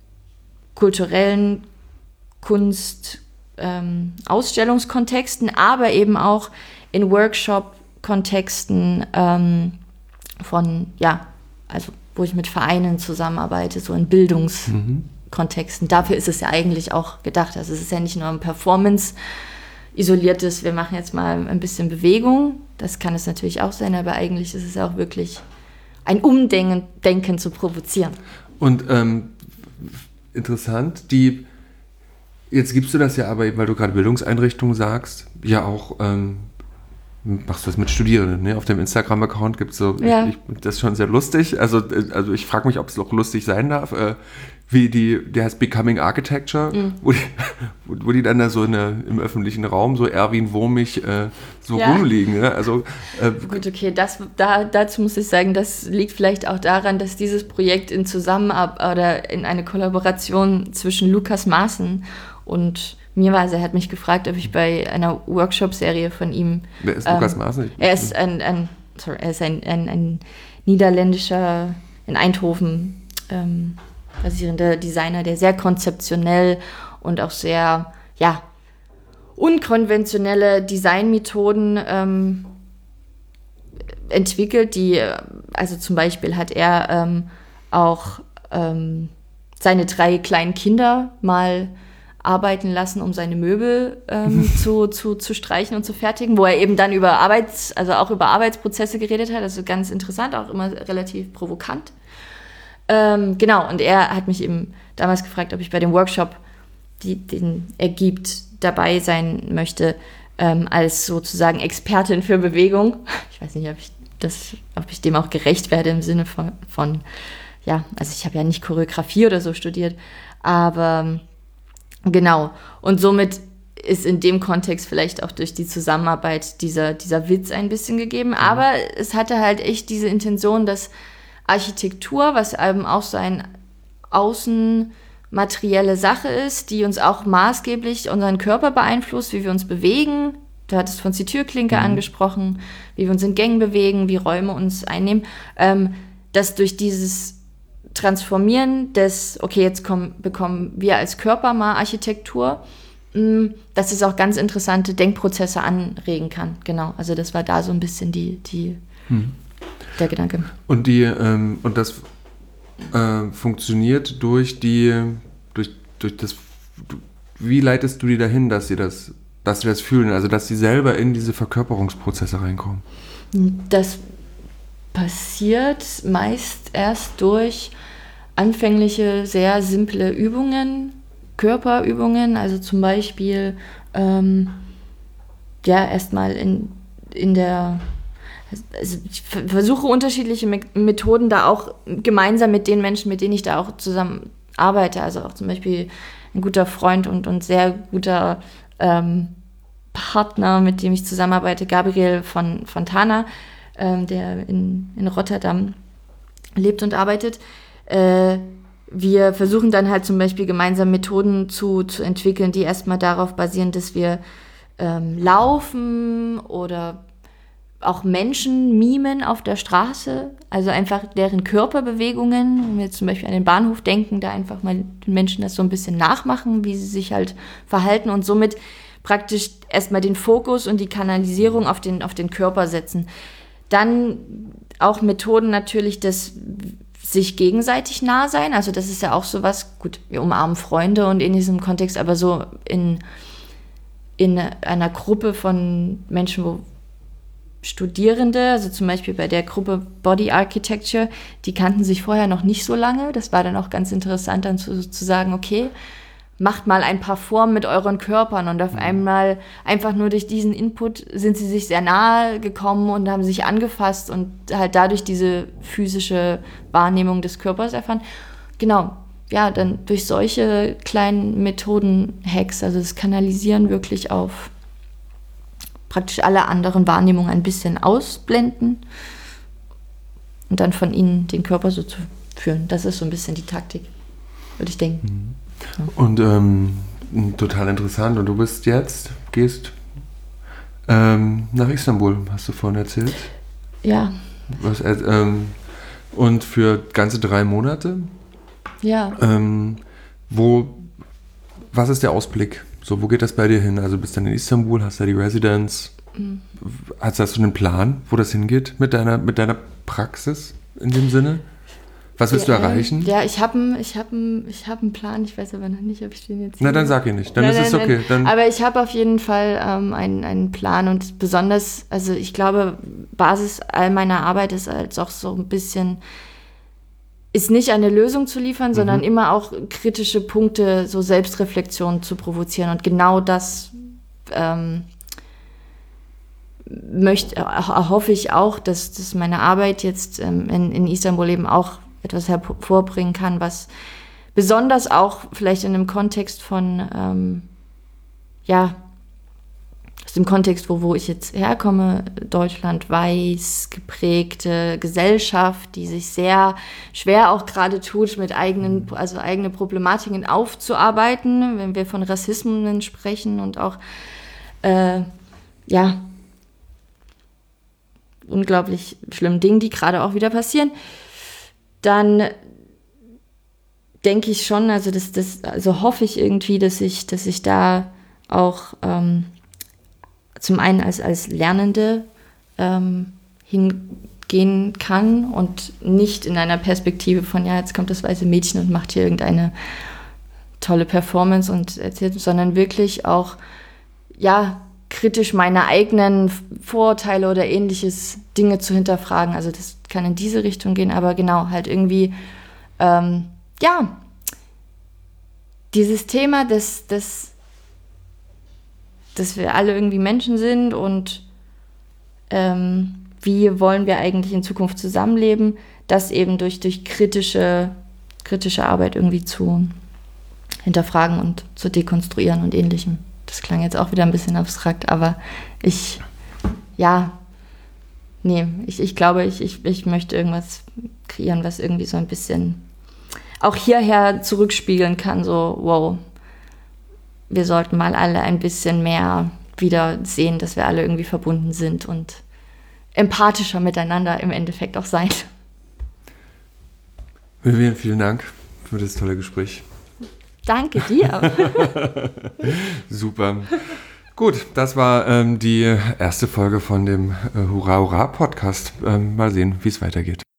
kulturellen Kunst- Ähm, Ausstellungskontexten, aber eben auch in Workshop-Kontexten ähm, von, ja, also wo ich mit Vereinen zusammenarbeite, so in Bildungskontexten. Mhm. Dafür ist es ja eigentlich auch gedacht. Also es ist ja nicht nur ein Performance-isoliertes, wir machen jetzt mal ein bisschen Bewegung, das kann es natürlich auch sein, aber eigentlich ist es auch wirklich ein Umdenken Denken zu provozieren. Und ähm, interessant, die Jetzt gibst du das ja aber, weil du gerade Bildungseinrichtungen sagst, ja auch, ähm, machst du das mit Studierenden, ne? Auf dem Instagram-Account gibt es so, ja. ich, ich, das ist schon sehr lustig, also, also ich frage mich, ob es auch lustig sein darf, äh, wie die, der heißt Becoming Architecture, mhm. wo, die, wo die dann da so in der, im öffentlichen Raum so Erwin Wurmig äh, so ja. rumliegen. Ne? Also, äh, Gut, okay, das, da, dazu muss ich sagen, das liegt vielleicht auch daran, dass dieses Projekt in Zusammenarbeit oder in eine Kollaboration zwischen Lukas Maaßen und mir war, also er hat mich gefragt, ob ich bei einer Workshop-Serie von ihm... Wer ist ähm, Lukas Maaßen? Er ist ein, ein, sorry, er ist ein, ein, ein niederländischer, in Eindhoven ähm, basierender Designer, der sehr konzeptionell und auch sehr, ja, unkonventionelle Designmethoden ähm, entwickelt, die, also zum Beispiel hat er ähm, auch ähm, seine drei kleinen Kinder mal arbeiten lassen, um seine Möbel ähm, zu, zu, zu streichen und zu fertigen, wo er eben dann über Arbeits, also auch über Arbeitsprozesse geredet hat, also ganz interessant, auch immer relativ provokant. Ähm, genau, und er hat mich eben damals gefragt, ob ich bei dem Workshop, die, den er gibt, dabei sein möchte, ähm, als sozusagen Expertin für Bewegung. Ich weiß nicht, ob ich, das, ob ich dem auch gerecht werde im Sinne von, von ja, also ich habe ja nicht Choreografie oder so studiert, aber genau, und somit ist in dem Kontext vielleicht auch durch die Zusammenarbeit dieser, dieser Witz ein bisschen gegeben, mhm. aber es hatte halt echt diese Intention, dass Architektur, was eben auch so ein Außenmaterial materielle Sache ist, die uns auch maßgeblich unseren Körper beeinflusst, wie wir uns bewegen. Du hattest von die Türklinke mhm. angesprochen, wie wir uns in Gängen bewegen, wie Räume uns einnehmen. Ähm, dass durch dieses Transformieren des, okay, jetzt kommen, bekommen wir als Körper mal Architektur, mh, dass es auch ganz interessante Denkprozesse anregen kann. Genau, also das war da so ein bisschen die, die, hm. der Gedanke. Und, die, ähm, und das äh, funktioniert durch die, durch, durch das, wie leitest du die dahin, dass sie das, dass sie das fühlen, also dass sie selber in diese Verkörperungsprozesse reinkommen? Das passiert meist erst durch anfängliche, sehr simple Übungen, Körperübungen, also zum Beispiel ähm, ja erstmal in, in der, also ich versuche unterschiedliche Me- Methoden da auch gemeinsam mit den Menschen, mit denen ich da auch zusammen arbeite, also auch zum Beispiel ein guter Freund und, und sehr guter ähm, Partner, mit dem ich zusammenarbeite, Gabriel von Fontana, ähm, der in, in Rotterdam lebt und arbeitet. Äh, wir versuchen dann halt zum Beispiel gemeinsam Methoden zu, zu entwickeln, die erstmal darauf basieren, dass wir ähm, laufen oder auch Menschen mimen auf der Straße, also einfach deren Körperbewegungen, wenn wir jetzt zum Beispiel an den Bahnhof denken, da einfach mal den Menschen das so ein bisschen nachmachen, wie sie sich halt verhalten und somit praktisch erstmal den Fokus und die Kanalisierung auf den, auf den Körper setzen. Dann auch Methoden natürlich des sich gegenseitig nah sein, also das ist ja auch sowas, gut, wir umarmen Freunde und in diesem Kontext, aber so in, in einer Gruppe von Menschen, wo Studierende, also zum Beispiel bei der Gruppe Body Architecture, die kannten sich vorher noch nicht so lange, das war dann auch ganz interessant, dann zu, zu sagen, okay, macht mal ein paar Formen mit euren Körpern und auf einmal einfach nur durch diesen Input sind sie sich sehr nahe gekommen und haben sich angefasst und halt dadurch diese physische Wahrnehmung des Körpers erfahren. Genau, ja, dann durch solche kleinen Methoden Hacks, also das Kanalisieren wirklich auf praktisch alle anderen Wahrnehmungen ein bisschen ausblenden und dann von ihnen den Körper so zu fühlen. Das ist so ein bisschen die Taktik, würde ich denken. Mhm. Und ähm, total interessant. Und du bist jetzt, gehst ähm, nach Istanbul, hast du vorhin erzählt? Ja. Was, äh, ähm, und für ganze drei Monate? Ja. Ähm, wo, was ist der Ausblick? So, wo geht das bei dir hin? Also bist dann in Istanbul, hast da die Residenz. Mhm. Hast, hast du einen Plan, wo das hingeht mit deiner, mit deiner Praxis in dem Sinne? Was willst ja, du erreichen? Ja, ich habe einen ich hab ich hab Plan, ich weiß aber noch nicht, ob ich den jetzt... Na, dann sag ihn nicht, dann nein, ist nein, es okay. Dann aber ich habe auf jeden Fall ähm, einen, einen Plan und besonders, also ich glaube, Basis all meiner Arbeit ist als auch so ein bisschen, ist nicht eine Lösung zu liefern, mhm. sondern immer auch kritische Punkte, so Selbstreflexion zu provozieren und genau das ähm, möchte, hoffe ich auch, dass, dass meine Arbeit jetzt ähm, in, in Istanbul eben auch etwas hervorbringen kann, was besonders auch vielleicht in einem Kontext von, ähm, ja, aus dem Kontext, wo, wo ich jetzt herkomme, Deutschland, weiß geprägte Gesellschaft, die sich sehr schwer auch gerade tut, mit eigenen, also eigene Problematiken aufzuarbeiten, wenn wir von Rassismen sprechen und auch, äh, ja, unglaublich schlimmen Dingen, die gerade auch wieder passieren. Dann denke ich schon, also das, das, also hoffe ich irgendwie, dass ich, dass ich da auch ähm, zum einen als, als Lernende ähm, hingehen kann und nicht in einer Perspektive von, ja, jetzt kommt das weiße Mädchen und macht hier irgendeine tolle Performance und erzählt, sondern wirklich auch, ja, kritisch meine eigenen Vorurteile oder ähnliches Dinge zu hinterfragen. Also das kann in diese Richtung gehen, aber genau, halt irgendwie, ähm, ja, dieses Thema, dass, dass, dass wir alle irgendwie Menschen sind und ähm, wie wollen wir eigentlich in Zukunft zusammenleben, das eben durch, durch kritische, kritische Arbeit irgendwie zu hinterfragen und zu dekonstruieren und ähnlichem. Das klang jetzt auch wieder ein bisschen abstrakt, aber ich, ja, nee, ich, ich glaube, ich, ich, ich möchte irgendwas kreieren, was irgendwie so ein bisschen auch hierher zurückspiegeln kann, so wow, wir sollten mal alle ein bisschen mehr wieder sehen, dass wir alle irgendwie verbunden sind und empathischer miteinander im Endeffekt auch sein. Vivian, vielen Dank für das tolle Gespräch. Danke dir. Super. Gut, das war ähm, die erste Folge von dem äh, Hurra Hurra Podcast. Ähm, mal sehen, wie es weitergeht.